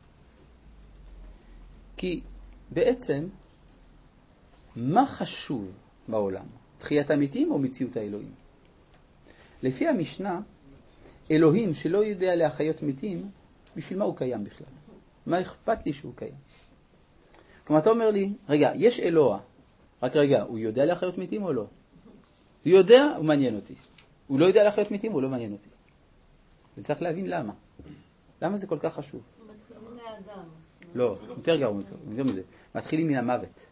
כי בעצם, מה חשוב בעולם? תחיית המתים או מציאות האלוהים? לפי המשנה, אלוהים שלא יודע להחיות מתים, בשביל מה הוא קיים בכלל? מה אכפת לי שהוא קיים? כלומר, אתה אומר לי, רגע, יש אלוה, רק רגע, הוא יודע להחיות מתים או לא? הוא יודע, הוא מעניין אותי. הוא לא יודע להחיות מתים, הוא לא מעניין אותי. וצריך להבין למה. למה זה כל כך חשוב? מתחילים מהאדם. לא, יותר גרוע מזה. מתחילים מן המוות.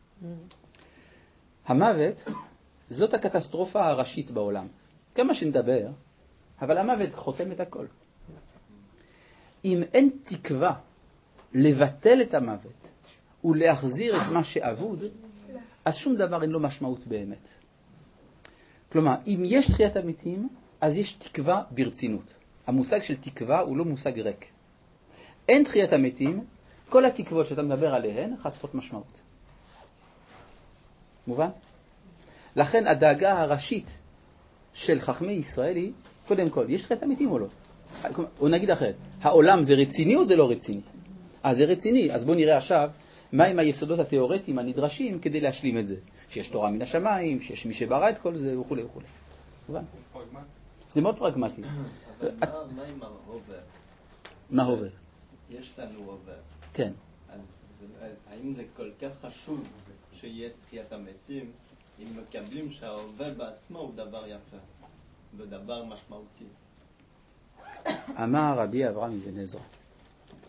המוות, זאת הקטסטרופה הראשית בעולם. כמה שנדבר, אבל המוות חותם את הכל. אם אין תקווה לבטל את המוות ולהחזיר את מה שאבוד, אז שום דבר אין לו משמעות באמת. כלומר, אם יש תחיית המתים, אז יש תקווה ברצינות. המושג של תקווה הוא לא מושג ריק. אין תחיית המתים, כל התקוות שאתה מדבר עליהן חסרות משמעות. מובן? לכן הדאגה הראשית של חכמי ישראל היא, קודם כל, יש תחיית המתים או לא? או נגיד אחרת, העולם זה רציני או זה לא רציני? זה רציני, אז בואו נראה עכשיו מהם היסודות התיאורטיים הנדרשים כדי להשלים את זה. שיש תורה מן השמיים, שיש מי שברא את כל זה וכו' וכו'. מובן? זה מאוד פרגמטי. מה עם ההובר? מה הובר? יש לנו הובר. כן. אז האם זה כל כך חשוב שיהיה תחיית המתים, אם מקבלים שההובר בעצמו הוא דבר יפה ודבר משמעותי? אמר רבי אברהם אבן עזרא,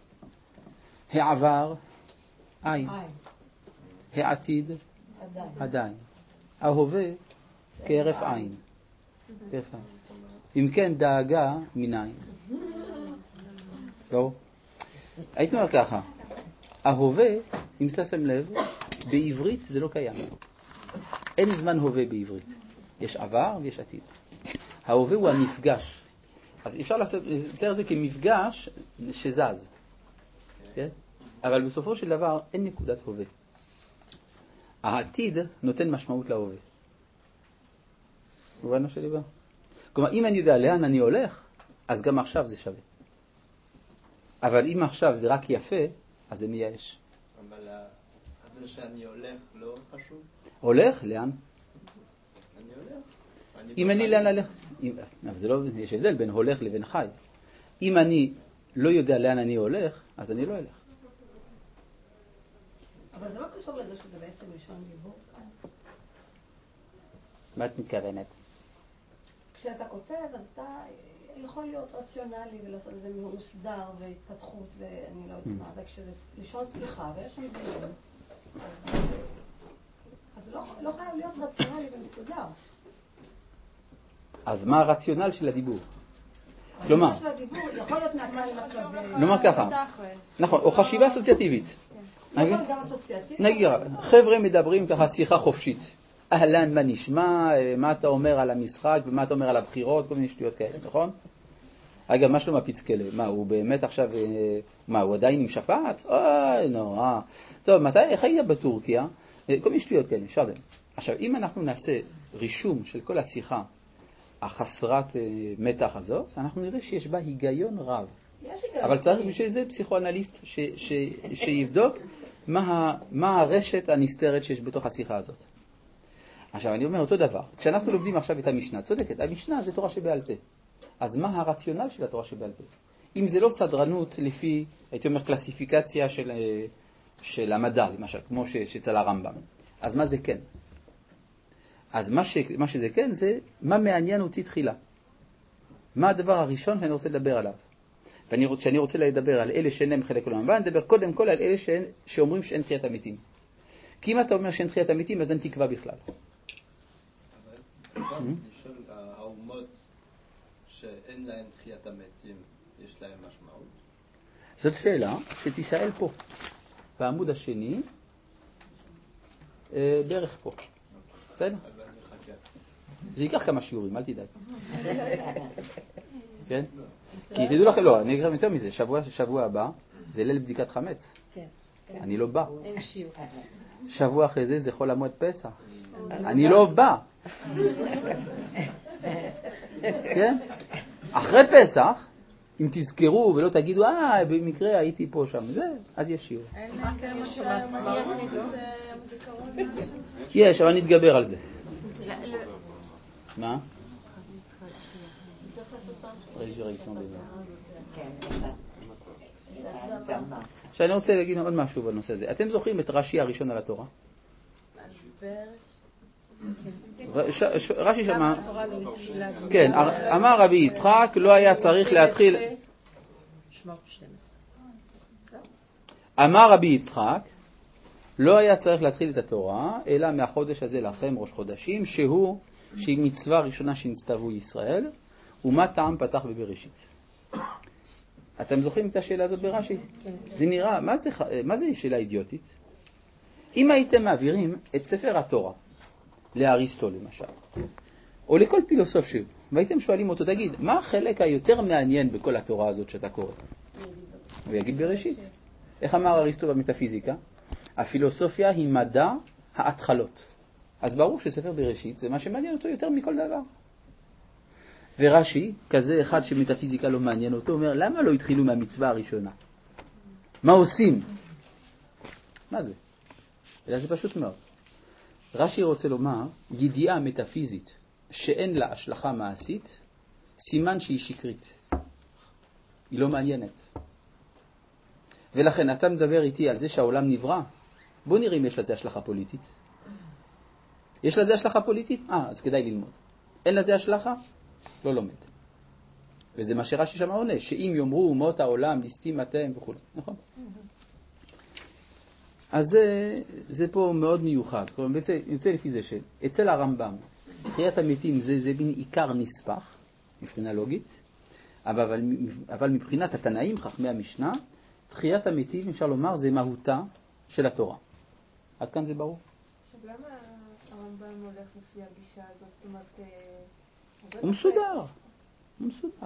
העבר, עין. העתיד, עדיין. ההווה, כהרף עין. אם כן, דאגה מנין. לא. הייתי אומר ככה, ההווה, אם ששם לב, בעברית זה לא קיים. אין זמן הווה בעברית. יש עבר ויש עתיד. ההווה הוא המפגש. אז אפשר לצייר זה כמפגש שזז. כן? אבל בסופו של דבר אין נקודת הווה. העתיד נותן משמעות להווה. מובן מה שלי בא? כלומר, אם אני יודע לאן אני הולך, אז גם עכשיו זה שווה. אבל אם עכשיו זה רק יפה, אז זה מייאש. אבל זה שאני הולך לא חשוב? הולך? לאן? אני הולך. אם אני לאן הולך? אבל זה לא, יש הבדל בין הולך לבין חי. אם אני לא יודע לאן אני הולך, אז אני לא הולך. אבל זה לא קשור לזה שזה בעצם לשון דיבור. מה את מתכוונת? כשאתה כותב, אז אתה יכול להיות רציונלי ולעשות איזה מסודר והתפתחות ואני לא יודעת מה, אבל כשזה לשון שיחה ויש שם דיון, אז לא חייב להיות רציונלי ומסודר. אז מה הרציונל של הדיבור? כלומר, יכול להיות מהקהל מצב... כלומר ככה, נכון, או חשיבה אסוציאטיבית. יכול גם אסוציאטיבית. נגיד, חבר'ה מדברים ככה שיחה חופשית. אהלן, מה נשמע, מה אתה אומר על המשחק ומה אתה אומר על הבחירות, כל מיני שטויות כאלה, נכון? אגב, מה שלום הפיצקלה? מה, הוא באמת עכשיו, מה, הוא עדיין עם שפעת? אוי, נורא. טוב, איך היית בטורקיה? כל מיני שטויות כאלה, שווה. עכשיו, אם אנחנו נעשה רישום של כל השיחה החסרת מתח הזאת, אנחנו נראה שיש בה היגיון רב. אבל צריך בשביל זה פסיכואנליסט שיבדוק מה הרשת הנסתרת שיש בתוך השיחה הזאת. עכשיו, אני אומר אותו דבר. כשאנחנו לומדים עכשיו את המשנה, צודקת, המשנה זה תורה שבעל פה. אז מה הרציונל של התורה שבעל פה? אם זה לא סדרנות לפי, הייתי אומר, קלסיפיקציה של המדע, למשל, כמו שאצל הרמב"ם, אז מה זה כן? אז מה שזה כן זה מה מעניין אותי תחילה. מה הדבר הראשון שאני רוצה לדבר עליו? כשאני רוצה לדבר על אלה שאין להם חלק עולם הבא, אני מדבר קודם כל על אלה שאומרים שאין תחיית המתים. כי אם אתה אומר שאין תחיית המתים, אז אין תקווה בכלל. אבל לשאול, האומות שאין להם תחיית המתים, יש להם משמעות? זאת שאלה שתישאל פה, בעמוד השני, בערך פה. בסדר? זה ייקח כמה שיעורים, אל תדאג. כן? כי תדעו לכם, לא, אני אגיד לכם יותר מזה, שבוע הבא זה ליל בדיקת חמץ. אני לא בא. שבוע אחרי זה חול המועד פסח. אני לא בא. כן? אחרי פסח, אם תזכרו ולא תגידו, במקרה הייתי פה שם, זה, אז יש שיעור. יש, אבל נתגבר על זה. מה? עכשיו אני רוצה להגיד עוד משהו בנושא הזה. אתם זוכרים את רש"י הראשון על התורה? רש"י שמע, כן, אמר רבי יצחק לא היה צריך להתחיל, אמר רבי יצחק לא היה צריך להתחיל את התורה אלא מהחודש הזה לכם ראש חודשים שהיא מצווה ראשונה שנצטוו ישראל, ומה טעם פתח בבראשית. אתם זוכרים את השאלה הזאת ברש"י? זה נראה, מה זה שאלה אידיוטית? אם הייתם מעבירים את ספר התורה לאריסטו למשל, או לכל פילוסוף שהוא, והייתם שואלים אותו, תגיד, מה החלק היותר מעניין בכל התורה הזאת שאתה קורא? הוא יגיד בראשית. איך אמר אריסטו במטאפיזיקה? הפילוסופיה היא מדע ההתחלות. אז ברור שספר בראשית זה מה שמעניין אותו יותר מכל דבר. ורש"י, כזה אחד שמטאפיזיקה לא מעניין אותו, אומר, למה לא התחילו מהמצווה הראשונה? מה עושים? מה זה? אלא זה פשוט מאוד. רש"י רוצה לומר, ידיעה מטאפיזית שאין לה השלכה מעשית, סימן שהיא שקרית. היא לא מעניינת. ולכן אתה מדבר איתי על זה שהעולם נברא, בוא נראה אם יש לזה השלכה פוליטית. יש לזה השלכה פוליטית? אז כדאי ללמוד. אין לזה השלכה? לא לומד. וזה מה שרש"י שם עונה, שאם יאמרו אומות העולם ליסטים אתם וכו'. נכון? אז זה פה מאוד מיוחד. כלומר, יוצא לפי זה שאצל הרמב"ם, תחיית המתים זה בין עיקר נספח, מבחינה לוגית, אבל מבחינת התנאים, חכמי המשנה, תחיית המתים, אפשר לומר, זה מהותה של התורה. עד כאן זה ברור. עכשיו, למה הרמב"ם הולך לפי הגישה הזאת? זאת אומרת, הוא מסודר. הוא מסודר.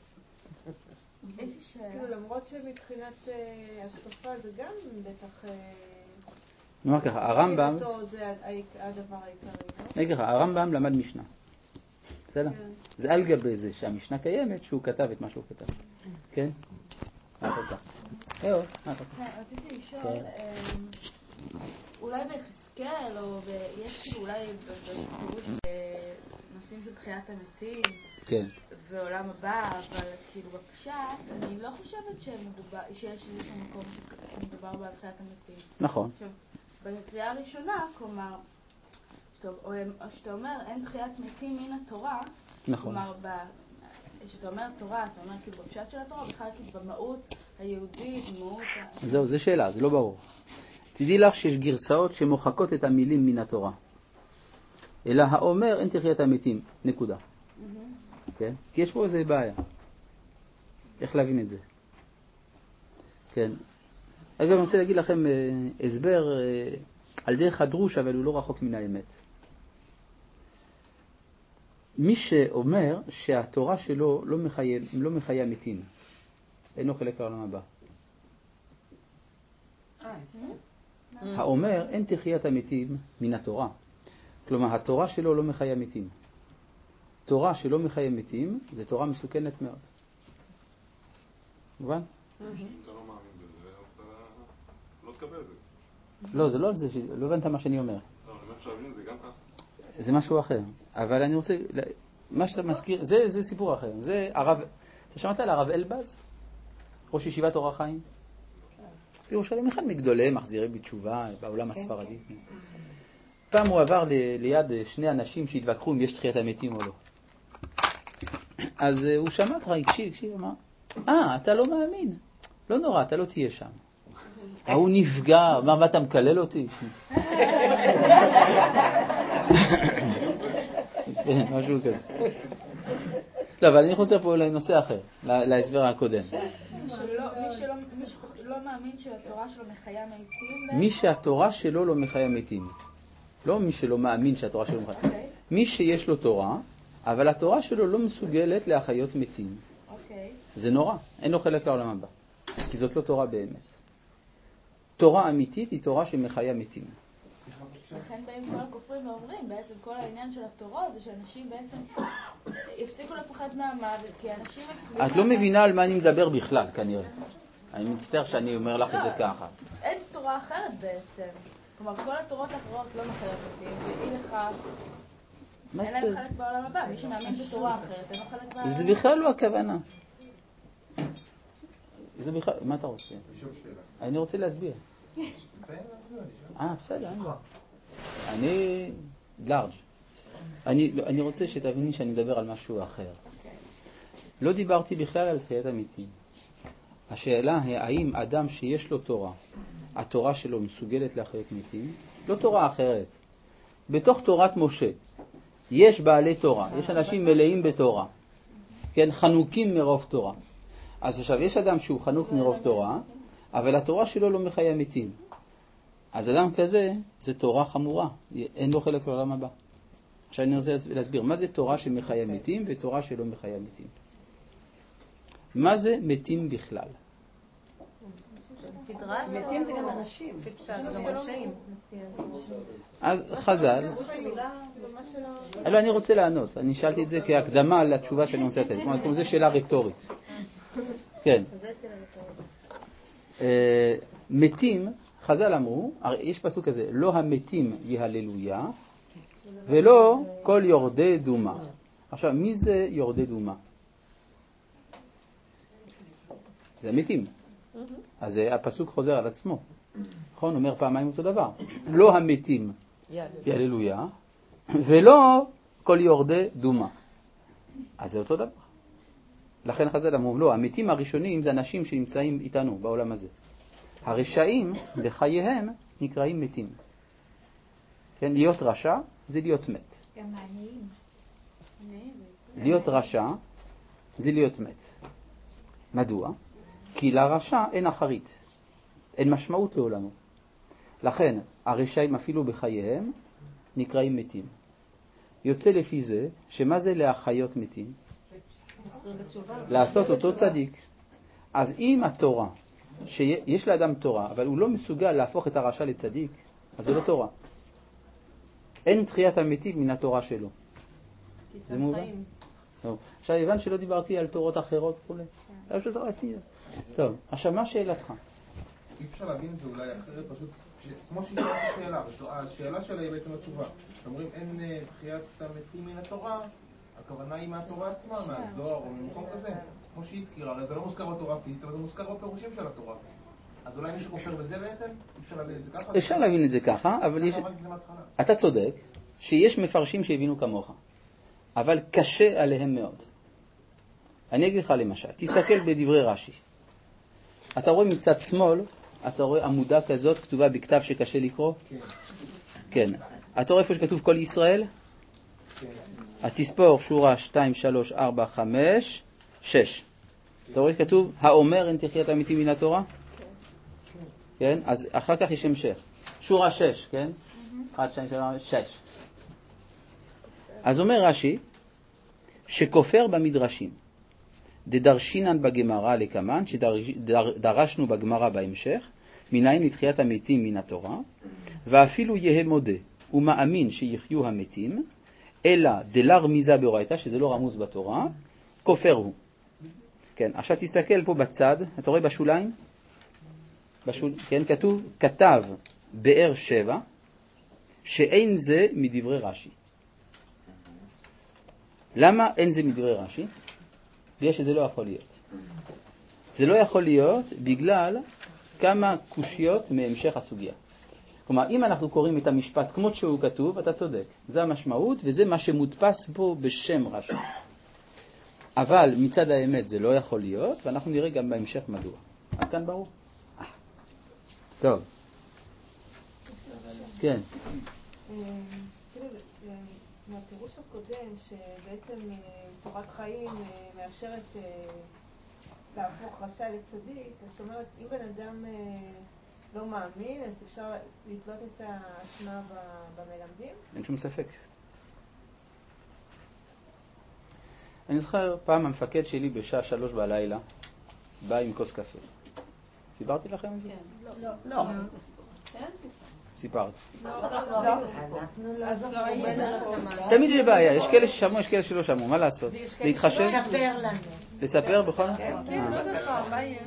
כאילו, למרות שמבחינת השקפה זה גם בטח... נאמר ככה, הרמב"ם... זה הדבר העיקרי, לא? נגיד ככה, הרמב"ם למד משנה. בסדר? זה על גבי זה שהמשנה קיימת, שהוא כתב את מה שהוא כתב. כן? מה אתה כתב? רציתי לשאול, אולי ביחזקאל, או יש כאילו אולי בפירוש נושאים של תחיית המתים, ועולם הבא, אבל כאילו בפשט, אני לא חושבת שיש איזשהו מקום שמדובר על תחיית המתים. נכון. עכשיו, בקריאה הראשונה, כלומר, שאתה אומר אין תחיית מתים מן התורה, נכון. כלומר, כשאתה אומר תורה, אתה אומר כאילו בפשט של התורה, בכלל כאילו במהות היהודית, במהות... זהו, זה שאלה, זה לא ברור. תדעי לך שיש גרסאות שמוחקות את המילים מן התורה. אלא האומר אין תחיית המתים, נקודה. כן? כי יש פה איזה בעיה. איך להבין את זה? כן. אגב, אני רוצה להגיד לכם הסבר על דרך הדרוש, אבל הוא לא רחוק מן האמת. מי שאומר שהתורה שלו לא מחיה מתים, אינו חלק לעולם הבא. האומר אין תחיית המתים מן התורה. כלומר, התורה שלו לא מחיה מתים. תורה שלא מחיה מתים, זה תורה מסוכנת מאוד. מובן? אם אתה לא מאמין בזה, אז אתה לא תקבל את זה. לא, זה לא על זה, לא הבנת מה שאני אומר. לא, אני אומר שאבין את זה גם ככה. זה משהו אחר. אבל אני רוצה, מה שאתה מזכיר, זה סיפור אחר. זה הרב, אתה שמעת על הרב אלבז? ראש ישיבת אור החיים? בירושלים, אחד מגדולי מחזירי בתשובה בעולם הספרדי. פעם הוא עבר ליד שני אנשים שהתווכחו אם יש תחיית המתים או לא. אז הוא שמע אותך, הקשיב, אמר, אתה לא מאמין. לא נורא, אתה לא תהיה שם. הוא נפגע, מה אתה מקלל אותי? משהו כזה. לא, אבל אני חוזר פה לנושא אחר, להסבר הקודם. מי שלא מאמין שהתורה שלו מחיה מתים? מי שהתורה שלו לא מחיה מתים. לא מי שלא מאמין שהתורה שלו מחיה. מי שיש לו תורה, אבל התורה שלו לא מסוגלת להחיות מתים. זה נורא, אין לו חלק לעולם הבא. כי זאת לא תורה באמת. תורה אמיתית היא תורה שמחיה מתים. לכן באים כל הכופרים ואומרים, בעצם כל העניין של התורה זה שאנשים בעצם יפסיקו לפחד מהמוות, כי אנשים... את לא מבינה על מה אני מדבר בכלל, כנראה. אני מצטער שאני אומר לך את זה ככה. אין תורה אחרת בעצם. כלומר, כל התורות האחרות לא מחיות מתים, ואי לכך... אין להם חלק בעולם הבא. מי שמאמין בתורה אחרת, אין לו חלק בעולם הבא. זה בכלל לא הכוונה. זה בכלל... מה אתה רוצה? אני רוצה להסביר. בסדר, אני לארג'. אני רוצה שתביני שאני מדבר על משהו אחר. לא דיברתי בכלל על תחיית המתים. השאלה היא האם אדם שיש לו תורה, התורה שלו מסוגלת להחיות מתים, לא תורה אחרת. בתוך תורת משה יש בעלי תורה, יש אנשים מלאים בתורה, כן, חנוקים מרוב תורה. אז עכשיו יש אדם שהוא חנוק מרוב תורה, אבל התורה שלו לא מחיה מתים. אז אדם כזה, זה תורה חמורה, אין לו חלק לעולם הבא. עכשיו אני רוצה להסביר, מה זה תורה שמחיה מתים ותורה שלא מחיה מתים? מה זה מתים בכלל? מתים זה גם אנשים. גם רשעים. אז חז"ל, לא, אני רוצה לענות, אני שאלתי את זה כהקדמה לתשובה שאני רוצה לתת, כלומר זו שאלה רטורית. כן. מתים, חז"ל אמרו, יש פסוק כזה, לא המתים יהללויה ולא כל יורדי דומה. עכשיו, מי זה יורדי דומה? זה מתים. אז הפסוק חוזר על עצמו. נכון? אומר פעמיים אותו דבר. לא המתים יהללויה ולא כל יורדי דומה. אז זה אותו דבר. לכן חז"ל אמרו, לא, המתים הראשונים זה אנשים שנמצאים איתנו בעולם הזה. הרשעים בחייהם נקראים מתים. כן, להיות רשע זה להיות מת. גם מעניינים. להיות רשע זה להיות מת. מדוע? כי לרשע אין אחרית, אין משמעות לעולמו. לכן הרשעים אפילו בחייהם נקראים מתים. יוצא לפי זה שמה זה להחיות מתים? לעשות אותו צדיק. אז אם התורה, שיש לאדם תורה, אבל הוא לא מסוגל להפוך את הרשע לצדיק, אז זה לא תורה. אין תחיית המתים מן התורה שלו. זה מובן? עכשיו הבנת שלא דיברתי על תורות אחרות וכולי. טוב, עכשיו מה שאלתך? אי אפשר להבין את זה אולי אחרת, פשוט כמו שהיא שאלה, השאלה שלה היא בעצם התשובה. אומרים אין תחיית המתים מן התורה, הכוונה היא מהתורה עצמה, מהזוהר או ממקום כזה. כמו שהיא הזכירה, הרי זה לא מוזכר בתורה פיזית, אבל זה מוזכר בפירושים של התורה. אז אולי מישהו כופר בזה בעצם? אי אפשר להבין את זה ככה? אפשר להבין את זה ככה, אבל אתה צודק שיש מפרשים שהבינו כמוך, אבל קשה עליהם מאוד. אני אגיד לך למשל, תסתכל בדברי רש"י. אתה רואה מצד שמאל, אתה רואה עמודה כזאת כתובה בכתב שקשה לקרוא? כן. אתה רואה איפה שכתוב כל ישראל? אז תספור שורה 2, 3, 4, 5, 6. אתה רואה כתוב, האומר אין תחיית המתים מן התורה? כן? אז אחר כך יש המשך. שורה 6, כן? 1, 2, 3, 6. אז אומר רש"י, שכופר במדרשים, דדרשינן בגמרא לקמן, שדרשנו בגמרא בהמשך, מניין לתחיית המתים מן התורה, ואפילו יהיה מודה ומאמין שיחיו המתים, אלא דלה רמיזה באורייתא, שזה לא רמוז בתורה, כופר הוא. כן, עכשיו תסתכל פה בצד, אתה רואה בשוליים? כן, כתוב, כתב באר שבע, שאין זה מדברי רש"י. למה אין זה מדברי רש"י? בגלל שזה לא יכול להיות. זה לא יכול להיות בגלל כמה קושיות מהמשך הסוגיה. כלומר, אם אנחנו קוראים את המשפט כמו שהוא כתוב, אתה צודק. זה המשמעות וזה מה שמודפס פה בשם רש"י. אבל מצד האמת זה לא יכול להיות, ואנחנו נראה גם בהמשך מדוע. עד כאן ברור? טוב. כן. מהפירוש הקודם, שבעצם תורת חיים מאפשרת להפוך רשע לצדיק, זאת אומרת, אם בן אדם לא מאמין, אז אפשר לתלות את האשמה במלמדים? אין שום ספק. אני זוכר פעם המפקד שלי בשעה 3 בלילה בא עם כוס קפה. סיפרתי לכם את זה? כן. לא. כן? סיפרת. אז לא היינו. תמיד יש בעיה, יש כאלה ששמעו, יש כאלה שלא שמעו, מה לעשות? להתחשב? ספר לנו. לספר בכל? כן, לא דבר, מה יהיה?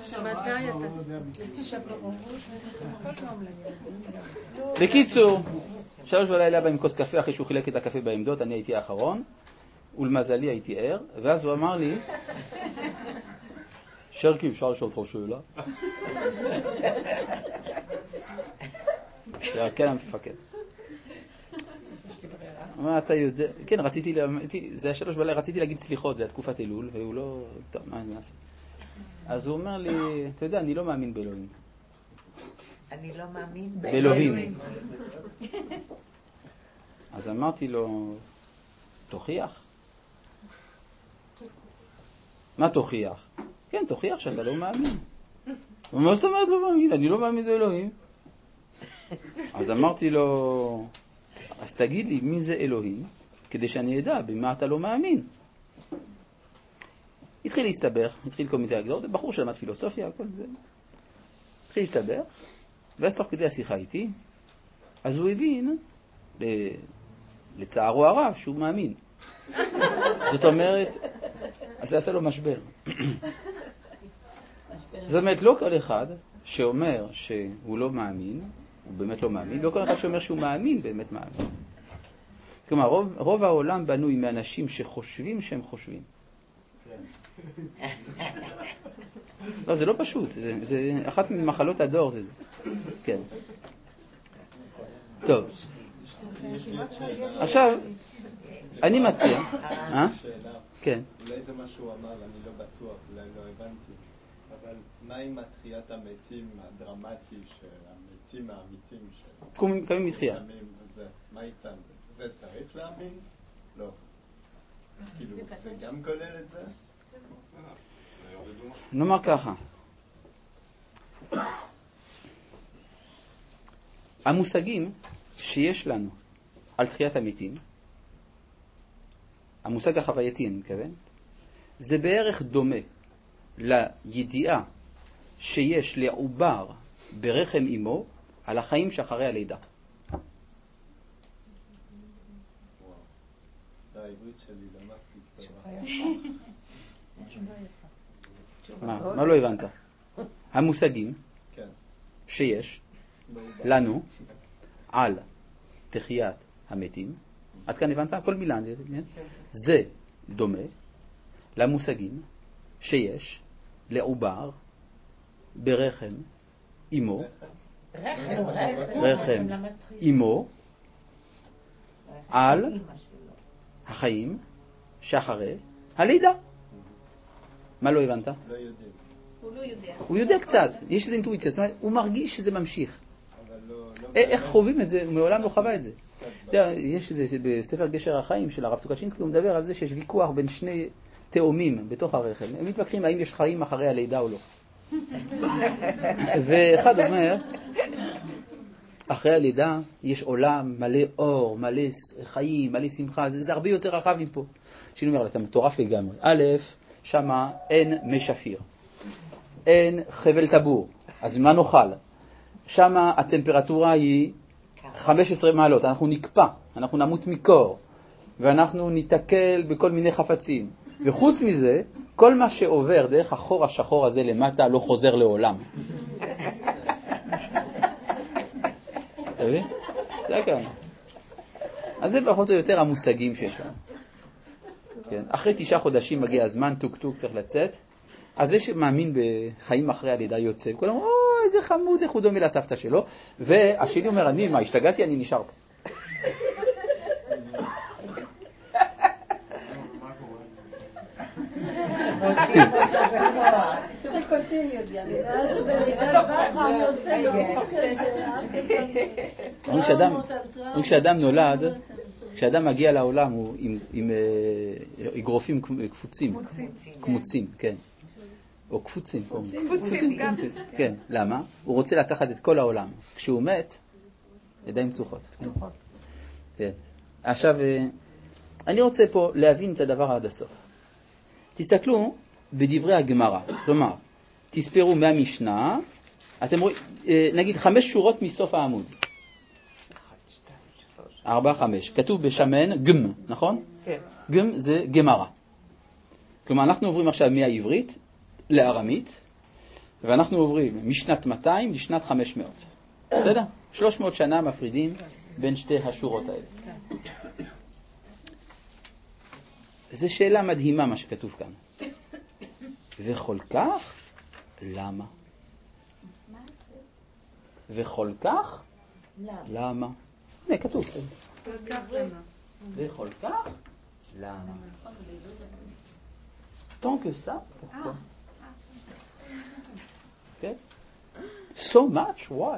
בקיצור, 3 בלילה בא עם כוס קפה אחרי שהוא חילק את הקפה בעמדות, אני הייתי האחרון, ולמזלי הייתי ער, ואז הוא אמר לי, שרקי, אפשר לשאול אותך שאלה? כן, המפקד. מה אתה יודע? כן, זה היה 3 בלילה, רציתי להגיד סליחות, זה היה תקופת אלול, והוא לא... טוב, מה אני אעשה? אז הוא אומר לי, אתה יודע, אני לא מאמין באלוהים. אני לא מאמין באלוהים. אז אמרתי לו, תוכיח. מה תוכיח? כן, תוכיח שאתה לא מאמין. הוא אומר, זאת אומרת לא מאמין, אני לא מאמין באלוהים. אז אמרתי לו, אז תגיד לי מי זה אלוהים, כדי שאני אדע במה אתה לא מאמין. התחיל להסתבך, התחיל כל מיני הגדרות, בחור שלמד פילוסופיה, הכל זה. התחיל להסתבך, ואז תוך כדי השיחה איתי, אז הוא הבין, לצערו הרב, שהוא מאמין. זאת אומרת, אז זה עשה לו משבר. זאת אומרת, לא כל אחד שאומר שהוא לא מאמין, הוא באמת לא מאמין, לא כל אחד שאומר שהוא מאמין, באמת מאמין. כלומר, רוב העולם בנוי מאנשים שחושבים שהם חושבים. לא, זה לא פשוט, זה אחת ממחלות הדור, זה. כן. טוב. עכשיו, אני מציע... שאלה. כן. אולי זה מה שהוא אמר, אני לא בטוח, אולי לא הבנתי. אבל מה עם התחיית המתים הדרמטי של המתים האמיתים קמים מתחייה. מה איתם? זה צריך להאמין? לא. כאילו, זה גם כולל את זה? נאמר ככה. המושגים שיש לנו על תחיית המתים, המושג החווייתי אני מכוון, זה בערך דומה לידיעה שיש לעובר ברחם אמו על החיים שאחרי הלידה. העברית שלי למדתי מה לא הבנת? המושגים שיש לנו על תחיית המתים, עד כאן הבנת? כל מילה, זה דומה למושגים שיש לעובר ברחם אמו, רחם אמו, על החיים שאחרי הלידה. מה לא הבנת? לא יודעים. הוא יודע קצת, יש איזו אינטואיציה, זאת אומרת, הוא מרגיש שזה ממשיך. איך חווים את זה? הוא מעולם לא חווה את זה. יש איזה, בספר גשר החיים של הרב טוקצ'ינסקי, הוא מדבר על זה שיש ויכוח בין שני תאומים בתוך הרחם. הם מתווכחים האם יש חיים אחרי הלידה או לא. ואחד אומר, אחרי הלידה יש עולם מלא אור, מלא חיים, מלא שמחה, זה הרבה יותר רחב מפה. שאני אומר, אתה מטורף לגמרי. א', שמה אין מי שפיר, אין חבל טבור, אז מה נאכל? שמה הטמפרטורה היא 15 מעלות, אנחנו נקפא, אנחנו נמות מקור, ואנחנו ניתקל בכל מיני חפצים. וחוץ מזה, כל מה שעובר דרך החור השחור הזה למטה לא חוזר לעולם. אתה מבין? זה כאן. אז זה פחות או יותר המושגים שיש לנו. כן. אחרי 9 חודשים מגיע הזמן, טוק טוק צריך לצאת. אז זה שמאמין בחיים אחרי הלידה יוצא. כולם אומרים, איזה חמוד, איך הוא דומה לסבתא שלו. והשני אומר, אני, מה, השתגעתי? אני נשאר פה. כשאדם נולד, כשאדם מגיע לעולם הוא עם אגרופים קמוצים, כן. או קפוצים. כן, למה? הוא רוצה לקחת את כל העולם. כשהוא מת, ידיים פתוחות. כן. עכשיו, אני רוצה פה להבין את הדבר עד הסוף. תסתכלו בדברי הגמרא, כלומר, תספרו מהמשנה, אתם רואים, נגיד 5 שורות מסוף העמוד. 4, 5. כתוב בשמן גם, נכון? כן. גם זה גמרא. כלומר, אנחנו עוברים עכשיו מהעברית לארמית, ואנחנו עוברים משנת 200 לשנת 500. בסדר? 300 שנה מפרידים בין שתי השורות האלה. זו שאלה מדהימה מה שכתוב כאן. וכל כך, למה? וכל כך, למה? הנה, כתוב. וכל כך, למה? Tant que ça, pourquoi? Okay? So much, why?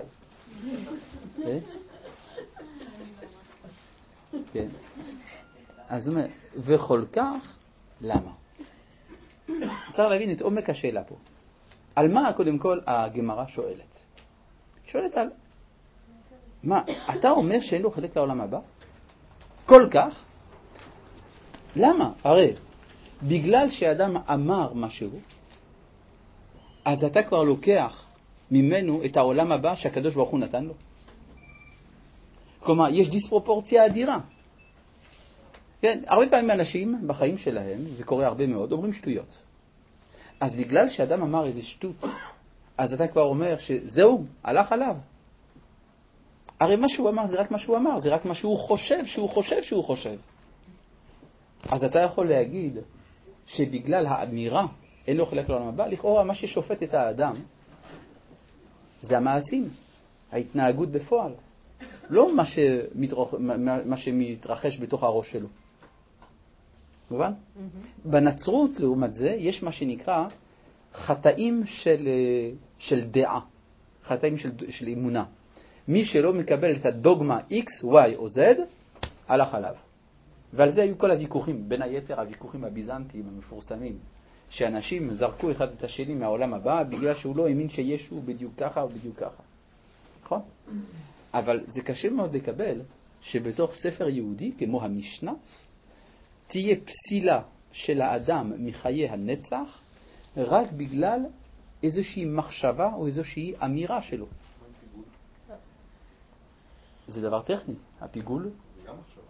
כן. אז הוא אומר, וכל כך, למה? צריך להבין את עומק השאלה פה. על מה קודם כל הגמרא שואלת? שואלת על מה? אתה אומר שאין לו חלק לעולם הבא? כל כך? למה? הרי בגלל שאדם אמר משהו, אז אתה כבר לוקח ממנו את העולם הבא שהקדוש ברוך הוא נתן לו. כלומר, יש דיספרופורציה אדירה. כן, הרבה פעמים אנשים בחיים שלהם, זה קורה הרבה מאוד, אומרים שטויות. אז בגלל שאדם אמר איזה שטות, אז אתה כבר אומר שזהו, הלך עליו. הרי מה שהוא אמר זה רק מה שהוא אמר, זה רק מה שהוא חושב, שהוא חושב. אז אתה יכול להגיד שבגלל האמירה אין לו חלק לעולם הבא, לכאורה מה ששופט את האדם זה המעשים, ההתנהגות בפועל. לא מה שמתרחש בתוך הראש שלו. מובן? בנצרות, לעומת זה, יש מה שנקרא חטאים של דעה, חטאים של אמונה. מי שלא מקבל את הדוגמה X, Y או Z, הלך עליו. ועל זה היו כל הוויכוחים, בין היתר הוויכוחים הביזנטיים המפורסמים, שאנשים זרקו אחד את השני מהעולם הבא בגלל שהוא לא האמין שישו בדיוק ככה או בדיוק ככה. נכון? אבל זה קשה מאוד לקבל שבתוך ספר יהודי, כמו המשנה, תהיה פסילה של האדם מחיי הנצח רק בגלל איזושהי מחשבה או איזושהי אמירה שלו. זה דבר טכני, הפיגול. זה גם מחשבה.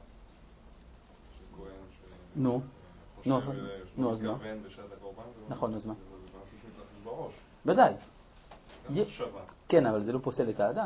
נו, נו, אז מה? מתכוון בשעת הקורבן. נכון, אז מה? זה משהו שמתרחש בראש. ודאי. גם מחשבה. כן, אבל זה לא פוסל את האדם.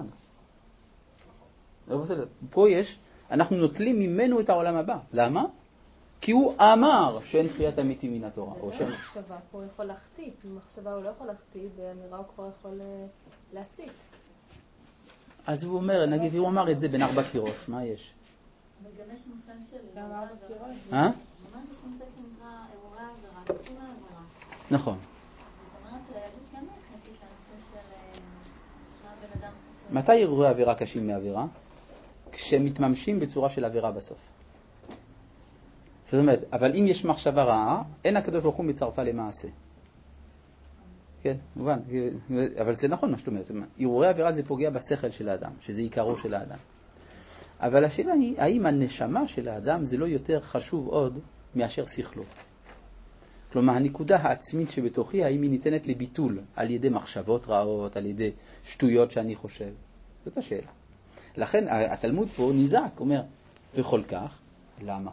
לא פוסל. פה יש, אנחנו נוטלים ממנו את העולם הבא. למה? כי הוא אמר שאין תחיית המתים מן התורה. זה לא מחשבה, פה הוא יכול להחטיא. במחשבה הוא לא יכול להחטיא, באמירה הוא כבר יכול להסית. אז הוא אומר, נגיד, הוא אמר את זה בין 4 קירות, מה יש? וגם יש מושג של אירועי עבירה. אה? יש מושג שנקרא אירועי עבירה, קצין העבירה. נכון. זאת אומרת שהיהדות כן נכנסת לנושא של מה בן אדם חושב. מתי אירועי עבירה קשים מעבירה? כשמתממשים בצורה של עבירה בסוף. זאת אומרת, אבל אם יש מחשבה רעה, אין הקדוש ברוך הוא מצרפה למעשה. כן, מובן. אבל זה נכון מה שאת אומרת. אירועי עבירה זה פוגע בשכל של האדם, שזה עיקרו של האדם. אבל השאלה היא, האם הנשמה של האדם זה לא יותר חשוב עוד מאשר שכלו? כלומר, הנקודה העצמית שבתוכי, האם היא ניתנת לביטול על ידי מחשבות רעות, על ידי שטויות שאני חושב? זאת השאלה. לכן התלמוד פה נזעק, אומר, וכל כך, למה?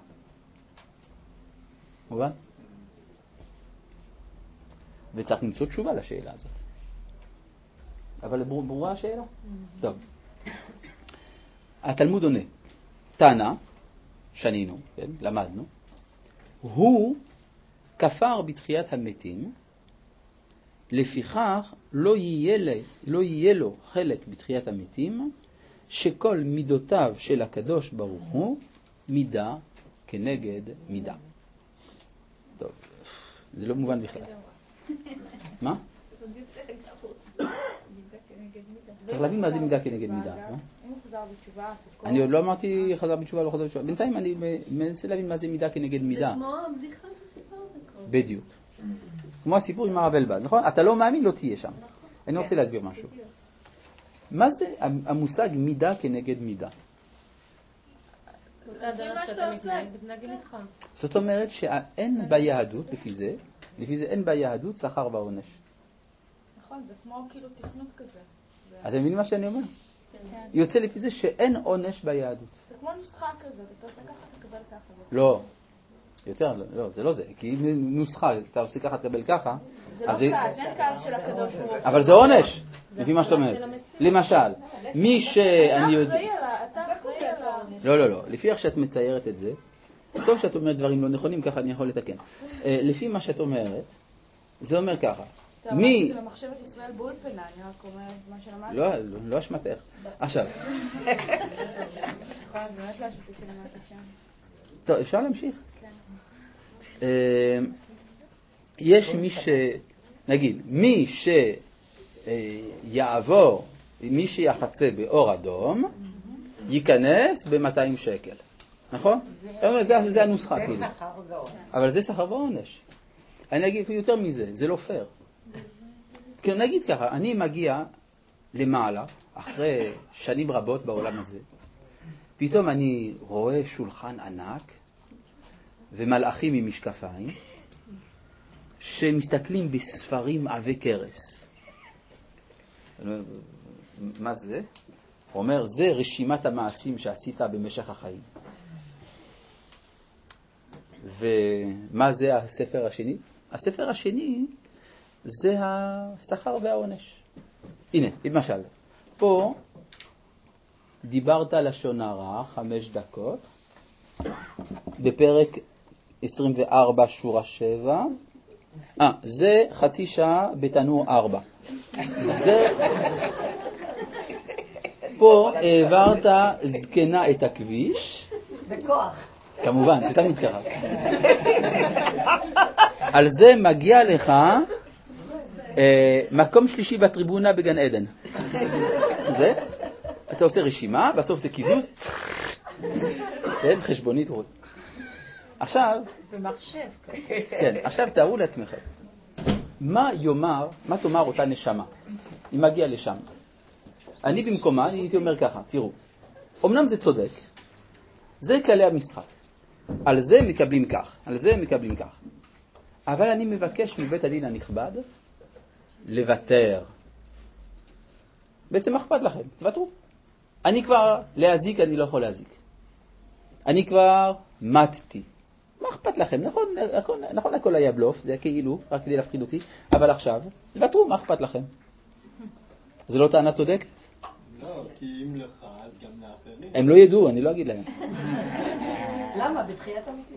מובן? וצריך למצוא תשובה לשאלה הזאת. אבל ברורה השאלה? טוב. התלמוד עונה, טענה, שנינו, כן, למדנו, הוא כפר בתחיית המתים, לפיכך לא יהיה לו חלק בתחיית המתים, שכל מידותיו של הקדוש ברוך הוא מידה כנגד מידה. טוב, זה לא מובן בכלל. מה? צריך להבין מה זה מידה כנגד מידה. אם הוא חזר בתשובה, אני עוד לא אמרתי חזר בתשובה, לא חזר בתשובה. בינתיים אני מנסה להבין מה זה מידה כנגד מידה. זה כמו הבדיחה שסיפרת. בדיוק. כמו הסיפור עם הרב אלבד, נכון? אתה לא מאמין, לא תהיה שם. אני רוצה להסביר משהו. מה זה המושג מידה כנגד מידה? זה הדרך שאתה מתנהגים איתך. זאת אומרת שאין ביהדות, לפי זה אין ביהדות שכר ועונש. נכון, זה כמו כאילו תכנות כזה. אתם מבינים מה שאני אומר? יוצא לפי זה שאין עונש ביהדות. זה כמו נוסחה כזה, אתה עושה ככה, תקבל ככה. לא. יותר, לא, זה לא זה. כי אם נוסחה, אתה עושה ככה, תקבל ככה. זה לא כעס, אין כעס של הקדוש ברוך הוא. אבל זה עונש, לפי מה שאת אומרת. למשל, מי שאני יודע... אתה אחראי על העונש. לא. לפי איך שאת מציירת את זה, טוב שאת אומרת דברים לא נכונים, ככה אני יכול לתקן. לפי מה שאת אומרת, זה אומר ככה. מי... זה במחשבת ישראל באולפנה, אני רק אומרת מה שלמדתי. לא אשמתך. עכשיו. באמת לא אשמתי שלמדתי שם. טוב, אפשר להמשיך? כן. יש מי נגיד, מי שיחצה באור אדום, ייכנס ב-200 שקל. נכון? זה הנוסחה כאילו. אבל זה שכר ועונש. אני אגיד יותר מזה, זה לא פייר. כי נגיד ככה, אני מגיע למעלה, אחרי שנים רבות בעולם הזה, פתאום אני רואה שולחן ענק ומלאכים עם משקפיים שמסתכלים בספרים עבי קרס. מה זה? הוא אומר, זה רשימת המעשים שעשית במשך החיים. ומה זה הספר השני? הספר השני זה השכר והעונש. הנה, למשל, פה דיברת לשון הרע 5 דקות, בפרק 24 שורה 7, זה חצי שעה בתנור 4. פה העברת זקנה את הכביש. בכוח. כמובן, זה תמיד ככה. על זה מגיע לך מקום שלישי בטריבונה בגן עדן. זה, אתה עושה רשימה, בסוף זה קיזוז, כן, חשבונית. עכשיו, במחשב. כן, עכשיו תארו לעצמכם. מה תאמר אותה נשמה? היא מגיעה לשם. אני במקומה, הייתי אומר ככה, תראו. אמנם זה צודק, זה כללי המשחק. על זה מקבלים כך, על זה מקבלים כך. אבל אני מבקש מבית הדין הנכבד לוותר. בעצם מה אכפת לכם? תוותרו. אני כבר להזיק, אני לא יכול להזיק. אני כבר מתתי. מה אכפת לכם? נכון, הכל היה בלוף, זה כאילו, רק כדי להפחיד אותי, אבל עכשיו, תוותרו, מה אכפת לכם? זה לא טענה צודקת? לא, כי אם לך, אז גם לאחרים. הם לא ידעו, אני לא אגיד להם. למה? בתחיית המתים.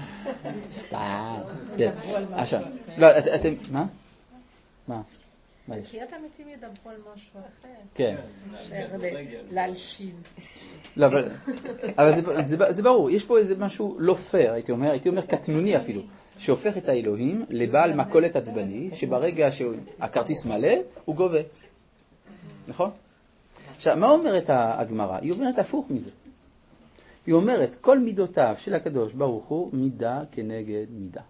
סתם. כן. עכשיו, לא, אתם, מה? מה? בתחיית המתים ידברו על משהו אחר. כן. להלשין. לא, אבל זה ברור, יש פה איזה משהו לא פייר, הייתי אומר קטנוני אפילו, שהופך את האלוהים לבעל מכולת עצבני, שברגע שהכרטיס מלא, הוא גובה. נכון? עכשיו, מה אומרת הגמרא? היא אומרת הפוך מזה. היא אומרת, כל מידותיו של הקדוש ברוך הוא מידה כנגד מידה.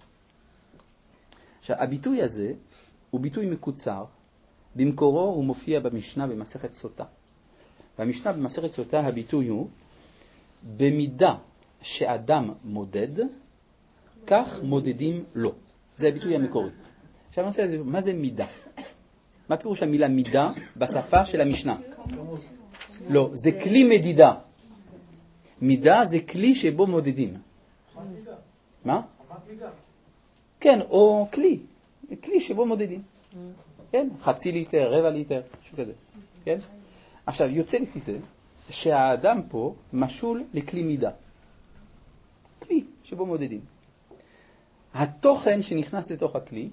עכשיו, הביטוי הזה הוא ביטוי מקוצר, במקורו הוא מופיע במשנה במסכת סוטה. במשנה במסכת סוטה הביטוי הוא, במידה שאדם מודד, כך מודדים לו. זה הביטוי המקורי. עכשיו, מה זה מידה? מה פירוש המילה מידה בשפה של המשנה? לא, זה כלי מדידה. מידה זה כלי שבו מודדים. מה? כן, או כלי שבו מודדים. כן, חצי ליטר, רבע ליטר, משהו כזה. כן? עכשיו, יוצא לפי זה שהאדם פה משול לכלי מידה. כלי שבו מודדים. התוכן שנכנס לתוך הכלי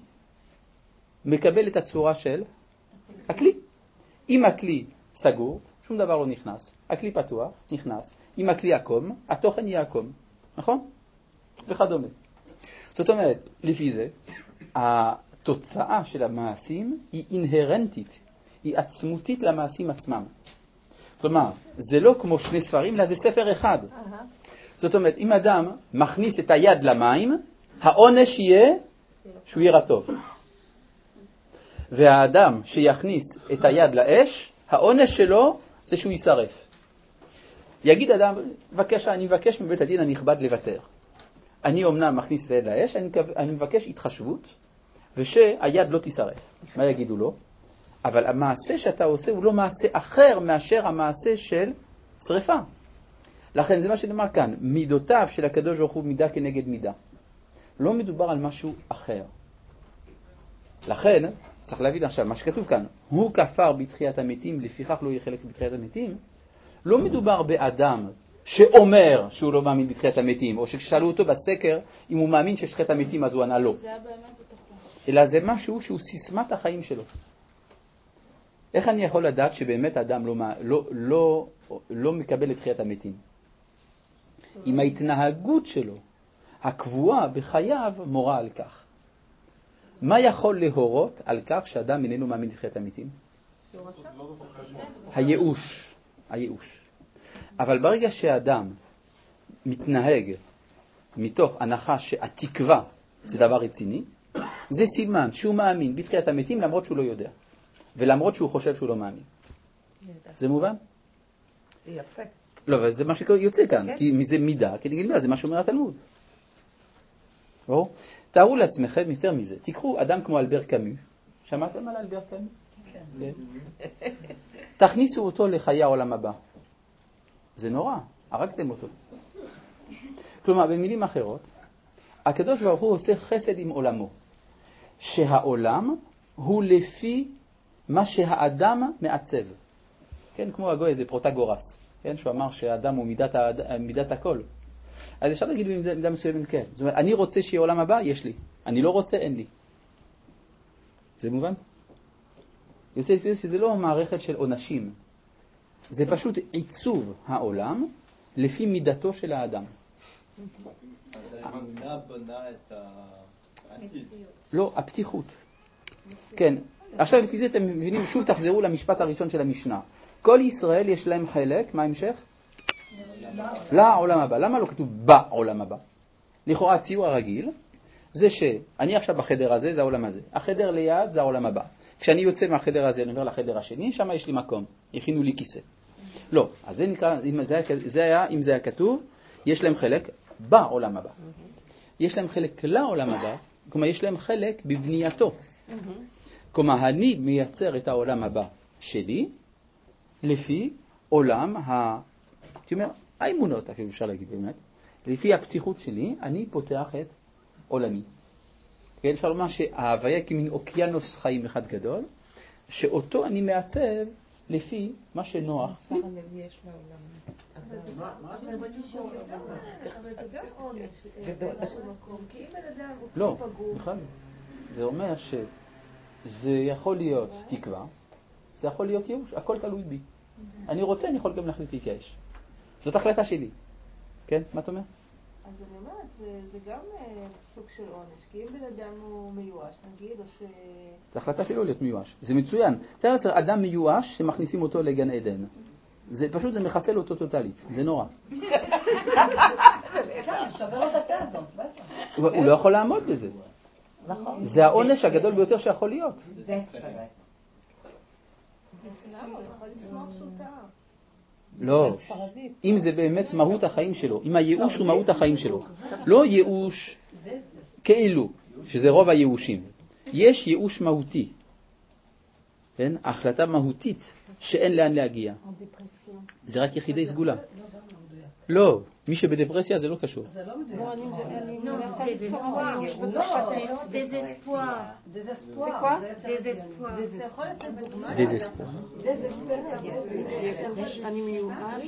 מקבל את הצורה של הכלי. אם הכלי סגור, שום דבר לא נכנס. הכלי פתוח, נכנס. אם הכלי עקום, התוכן יהיה עקום. נכון? וכדומה. זאת אומרת, לפי זה, התוצאה של המעשים היא אינהרנטית, היא עצמותית למעשים עצמם. כלומר, זה לא כמו שני ספרים, אלא זה ספר אחד. זאת אומרת, אם אדם מכניס את היד למים, העונש יהיה שהוא יהיה רטוב. והאדם שיכניס את היד לאש, העונש שלו זה שהוא יישרף. יגיד אדם, אני מבקש מבית הדין הנכבד לוותר. אני אומנם מכניס את היד לאש, אני מבקש התחשבות, ושהיד לא תישרף. מה יגידו לו? אבל המעשה שאתה עושה הוא לא מעשה אחר מאשר המעשה של שריפה. לכן זה מה שנאמר כאן, מידותיו של הקדוש ברוך הוא מידה כנגד מידה. לא מדובר על משהו אחר. לכן, צריך להבין עכשיו מה שכתוב כאן, הוא כפר בתחיית המתים, לפיכך לא יהיה חלק בתחיית המתים. לא מדובר באדם שאומר שהוא לא מאמין בתחיית המתים, או שכששאלו אותו בסקר אם הוא מאמין שיש תחיית המתים אז הוא ענה לא. אלא זה משהו שהוא סיסמת החיים שלו. איך אני יכול לדעת שבאמת האדם לא מקבל את תחיית המתים? אם ההתנהגות שלו, הקבועה בחייו, מורה על כך. מה יכול להורות על כך שאדם איננו מאמין בתחיית המתים? הייאוש. אבל ברגע שאדם מתנהג מתוך הנחה שהתקווה זה דבר רציני, זה סימן שהוא מאמין בתחיית המתים למרות שהוא לא יודע. ולמרות שהוא חושב שהוא לא מאמין. זה מובן? יפה. לא, אבל זה מה שיוצא כאן, כי מזה מידה, כי נגיד מידה, זה מה שאומר התלמוד. תארו לעצמכם יותר מזה. תיקחו אדם כמו אלבר קאמי. שמעתם על אלבר קאמי? כן. תכניסו אותו לחיי העולם הבא. זה נורא, הרגתם אותו. כלומר, במילים אחרות, הקדוש ברוך הוא עושה חסד עם עולמו. שהעולם הוא לפי מה שהאדם מעצב. כן, כמו הגוי, זה פרוטגורס. כן, שהוא אמר שהאדם הוא מידת הכל. אז אפשר להגיד במידה מסוימת כן. זאת אומרת, אני רוצה שיהיה עולם הבא, יש לי. אני לא רוצה, אין לי. זה מובן? יוצא לפי זה שזה לא מערכת של עונשים. זה פשוט עיצוב העולם לפי מידתו של האדם. האמונה בונה את העתיד. לא, הפתיחות. כן, עכשיו לפי זה אתם מבינים, שוב תחזרו למשפט הראשון של המשנה. כל ישראל יש להם חלק, מה המשך? לעולם הבא. למה לא כתוב בעולם הבא? לכאורה הציור הרגיל זה שאני עכשיו בחדר הזה, זה העולם הזה. החדר ליד זה העולם הבא. כשאני יוצא מהחדר הזה, אני עובר לחדר השני, שם יש לי מקום. הכינו לי כיסא. לא, אז זה נקרא, אם זה היה כתוב, יש להם חלק בעולם הבא. יש להם חלק לעולם הבא, כלומר יש להם חלק בבנייתו. כלומר, אני מייצר את העולם הבא שלי, לפי עולם האמונות, אפשר להגיד באמת, לפי הפתיחות שלי, אני פותח את עולמי. כן, אפשר לומר שההוויה כמין אוקיינוס חיים אחד גדול, שאותו אני מעצב לפי מה שנוח. שר הלוי יש לעולם. אבל זה גם עונש באיזשהו מקום, כי אם בן אדם הוא לא, פגום... בכלל. זה אומר שזה יכול להיות תקווה, זה יכול להיות ייאוש, הכל תלוי בי. אני רוצה, אני יכול גם להחליט להתייאש. זאת החלטה שלי. כן? מה אתה אומר? אז אני אומרת, זה גם סוג של עונש, כי אם בן אדם הוא מיואש, נגיד, או ש... זה החלטה שלו להיות מיואש. זה מצוין. צריך לעשות אדם מיואש שמכניסים אותו לגן עדן. זה פשוט, זה מחסל אותו טוטלית. זה נורא. הוא לא יכול לעמוד בזה. זה העונש הגדול ביותר שיכול להיות. לא, אם זה באמת מהות החיים שלו, אם הייאוש הוא מהות החיים שלו, לא ייאוש כאילו, שזה רוב הייאושים. יש ייאוש מהותי, כן? החלטה מהותית שאין לאן להגיע. זה רק יחידי סגולה. לא, מי שבדפרסיה זה לא קשור. זה אני מיוחד,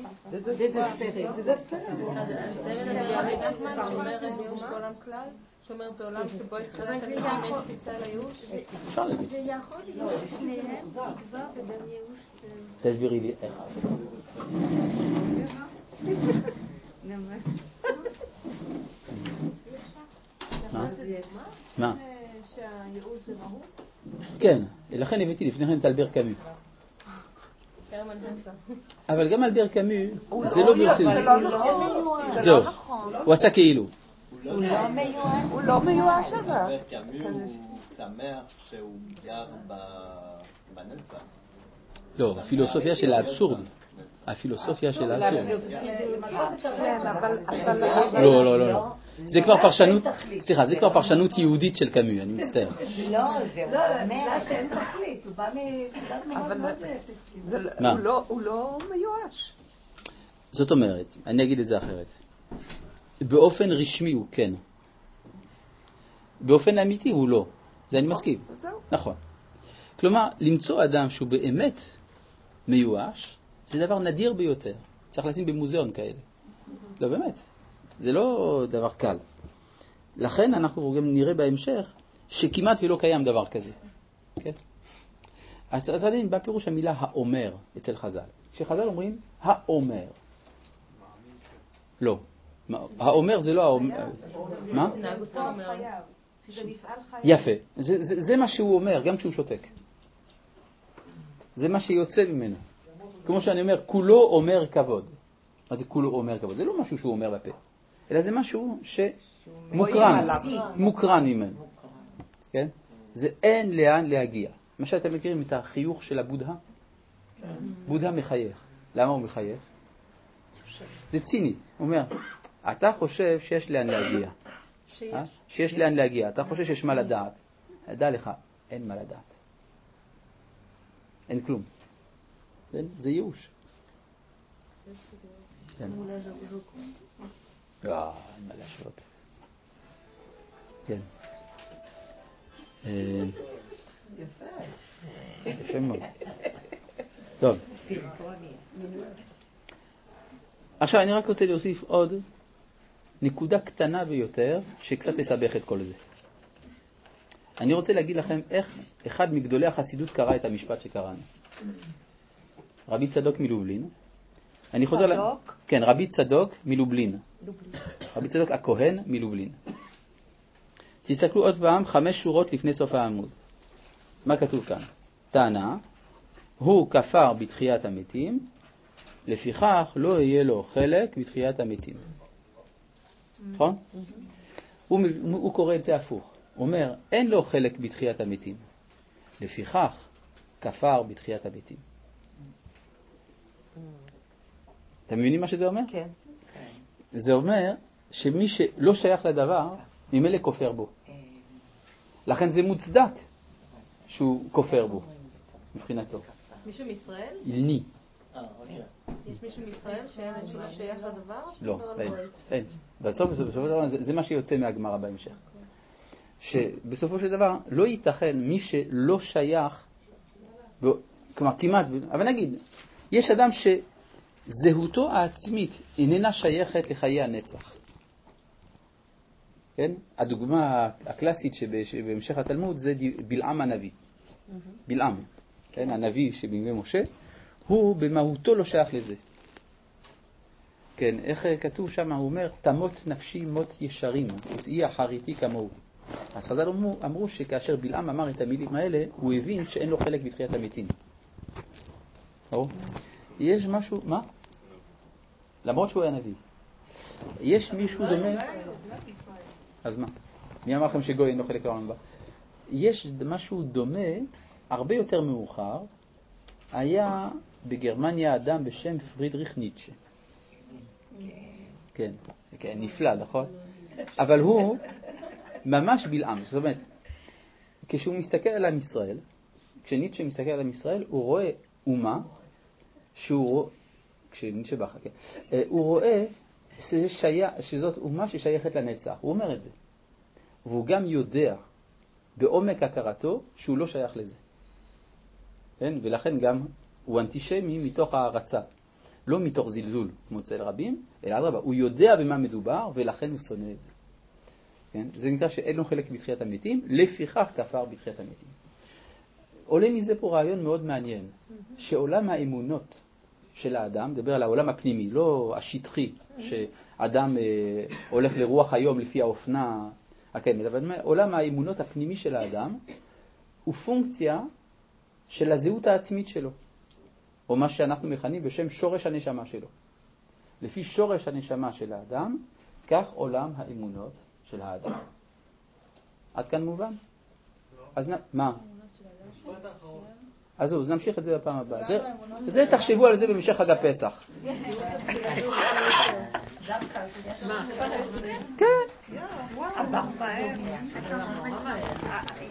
שאומר בעולם שבו יש חלק אני מאמין תפיסה לייאוש? זה יכול להיות שניהם תקווה וגם ייאוש. תסבירי לי איך. מה? שהייאוש זה מהות? כן, לכן הבאתי לפני כן את אלבר קאמי. אבל גם אלבר קאמי זה לא ברצינות. זהו, הוא עשה כאילו. הוא לא מיואש אבל. אלבר קאמי הוא שמח שהוא גר בנצח. לא, הפילוסופיה של האבסורד. הפילוסופיה של האבסורד. לא, לא, לא. זה כבר פרשנות, סליחה, זה כבר פרשנות יהודית של קאמי, אני מצטער. לא, זה בגלל שאין תכלית, הוא בא מנקודת מאוד מאוד הוא לא מיואש. זאת אומרת, אני אגיד את זה אחרת. באופן רשמי הוא כן. באופן אמיתי הוא לא. זה אני מסכים. נכון. כלומר, למצוא אדם שהוא באמת מיואש, זה דבר נדיר ביותר. צריך לשים במוזיאון כאלה. לא, באמת. זה לא דבר קל. לכן אנחנו גם נראה בהמשך שכמעט ולא קיים דבר כזה. כן? אז עדיין בפירוש המילה האומר אצל חז"ל. כשחז"ל אומרים האומר. לא. האומר זה לא האומר. מה? יפה. זה מה שהוא אומר, גם כשהוא שותק. זה מה שיוצא ממנו. כמו שאני אומר, כולו אומר כבוד. מה זה כולו אומר כבוד? זה לא משהו שהוא אומר בפה. אלא זה משהו שמוקרן ממנו. כן? זה אין לאן להגיע. מה שאתם מכירים את החיוך של הבודה? בודה מחייך. למה הוא מחייך? זה ציני. הוא אומר, אתה חושב שיש לאן להגיע. שיש לאן להגיע. אתה חושב שיש מה לדעת. דע לך, אין מה לדעת. אין כלום. זה ייאוש. אין מה להשוות. כן. יפה מאוד. טוב. עכשיו אני רק רוצה להוסיף עוד נקודה קטנה ביותר שקצת תסבך את כל זה. אני רוצה להגיד לכם איך אחד מגדולי החסידות קרא את המשפט שקראנו. רבי צדוק מלובלין. אני חוזר כן, רבי צדוק מלובלין. רבי צדוק הכהן מלובלין. תסתכלו עוד פעם 5 שורות לפני סוף העמוד. מה כתוב כאן? טענה, הוא כפר בתחיית המתים, לפיכך לא יהיה לו חלק בתחיית המתים. נכון? הוא קורא את זה הפוך. הוא אומר, אין לו חלק בתחיית המתים. לפיכך כפר בתחיית המתים. אתם מבינים מה שזה אומר? כן. זה אומר שמי שלא שייך לדבר, ממילא כופר בו. לכן זה מוצדק שהוא כופר בו, מבחינתו. מישהו מישראל? ילני. יש מישהו מישראל שלא שייך לדבר? לא, אין. בסופו של דבר זה מה שיוצא מהגמרא בהמשך. שבסופו של דבר לא ייתכן מי שלא שייך, כלומר כמעט, אבל נגיד, יש אדם שזהותו העצמית איננה שייכת לחיי הנצח. כן? הדוגמה הקלאסית שבהמשך התלמוד זה בלעם הנביא. בלעם, כן? הנביא שבימי משה, הוא במהותו לא שייך לזה. כן, איך כתוב שם, הוא אומר, תמות נפשי מות ישרים, ותהי אחריתי כמוהו. אז חז"ל אמרו שכאשר בלעם אמר את המילים האלה, הוא הבין שאין לו חלק בתחיית המתים. יש משהו, מה? למרות שהוא היה נביא. יש מישהו דומה... אז מה? מי אמר לכם שגוי אינו חלק לעולם הבא? יש משהו דומה, הרבה יותר מאוחר, היה בגרמניה אדם בשם פרידריך ניטשה. כן, נפלא, נכון? אבל הוא ממש בלעם. זאת אומרת, כשהוא מסתכל על עם ישראל, כשניטשה מסתכל על עם ישראל, הוא רואה אומה, כשניטשה בכה, כן, הוא רואה שזאת אומה ששייכת לנצח. הוא אומר את זה. והוא גם יודע בעומק הכרתו שהוא לא שייך לזה. כן? ולכן גם הוא אנטישמי מתוך הערצה. לא מתוך זלזול כמו אצל רבים, אלא אדרבה, הוא יודע במה מדובר ולכן הוא שונא את זה. כן? זה נקרא שאין לו חלק בתחיית המתים, לפיכך כפר בתחיית המתים. עולה מזה פה רעיון מאוד מעניין, שעולם האמונות של האדם, דבר על העולם הפנימי, לא השטחי, שאדם הולך לרוח היום לפי האופנה הקיימת, אבל עולם האמונות הפנימי של האדם הוא פונקציה של הזהות העצמית שלו, או מה שאנחנו מכנים בשם שורש הנשמה שלו. לפי שורש הנשמה של האדם, כך עולם האמונות של האדם. עד כאן מובן? אז מה? אז נמשיך את זה בפעם הבאה. זה תחשבו על זה במשך חג הפסח. כן.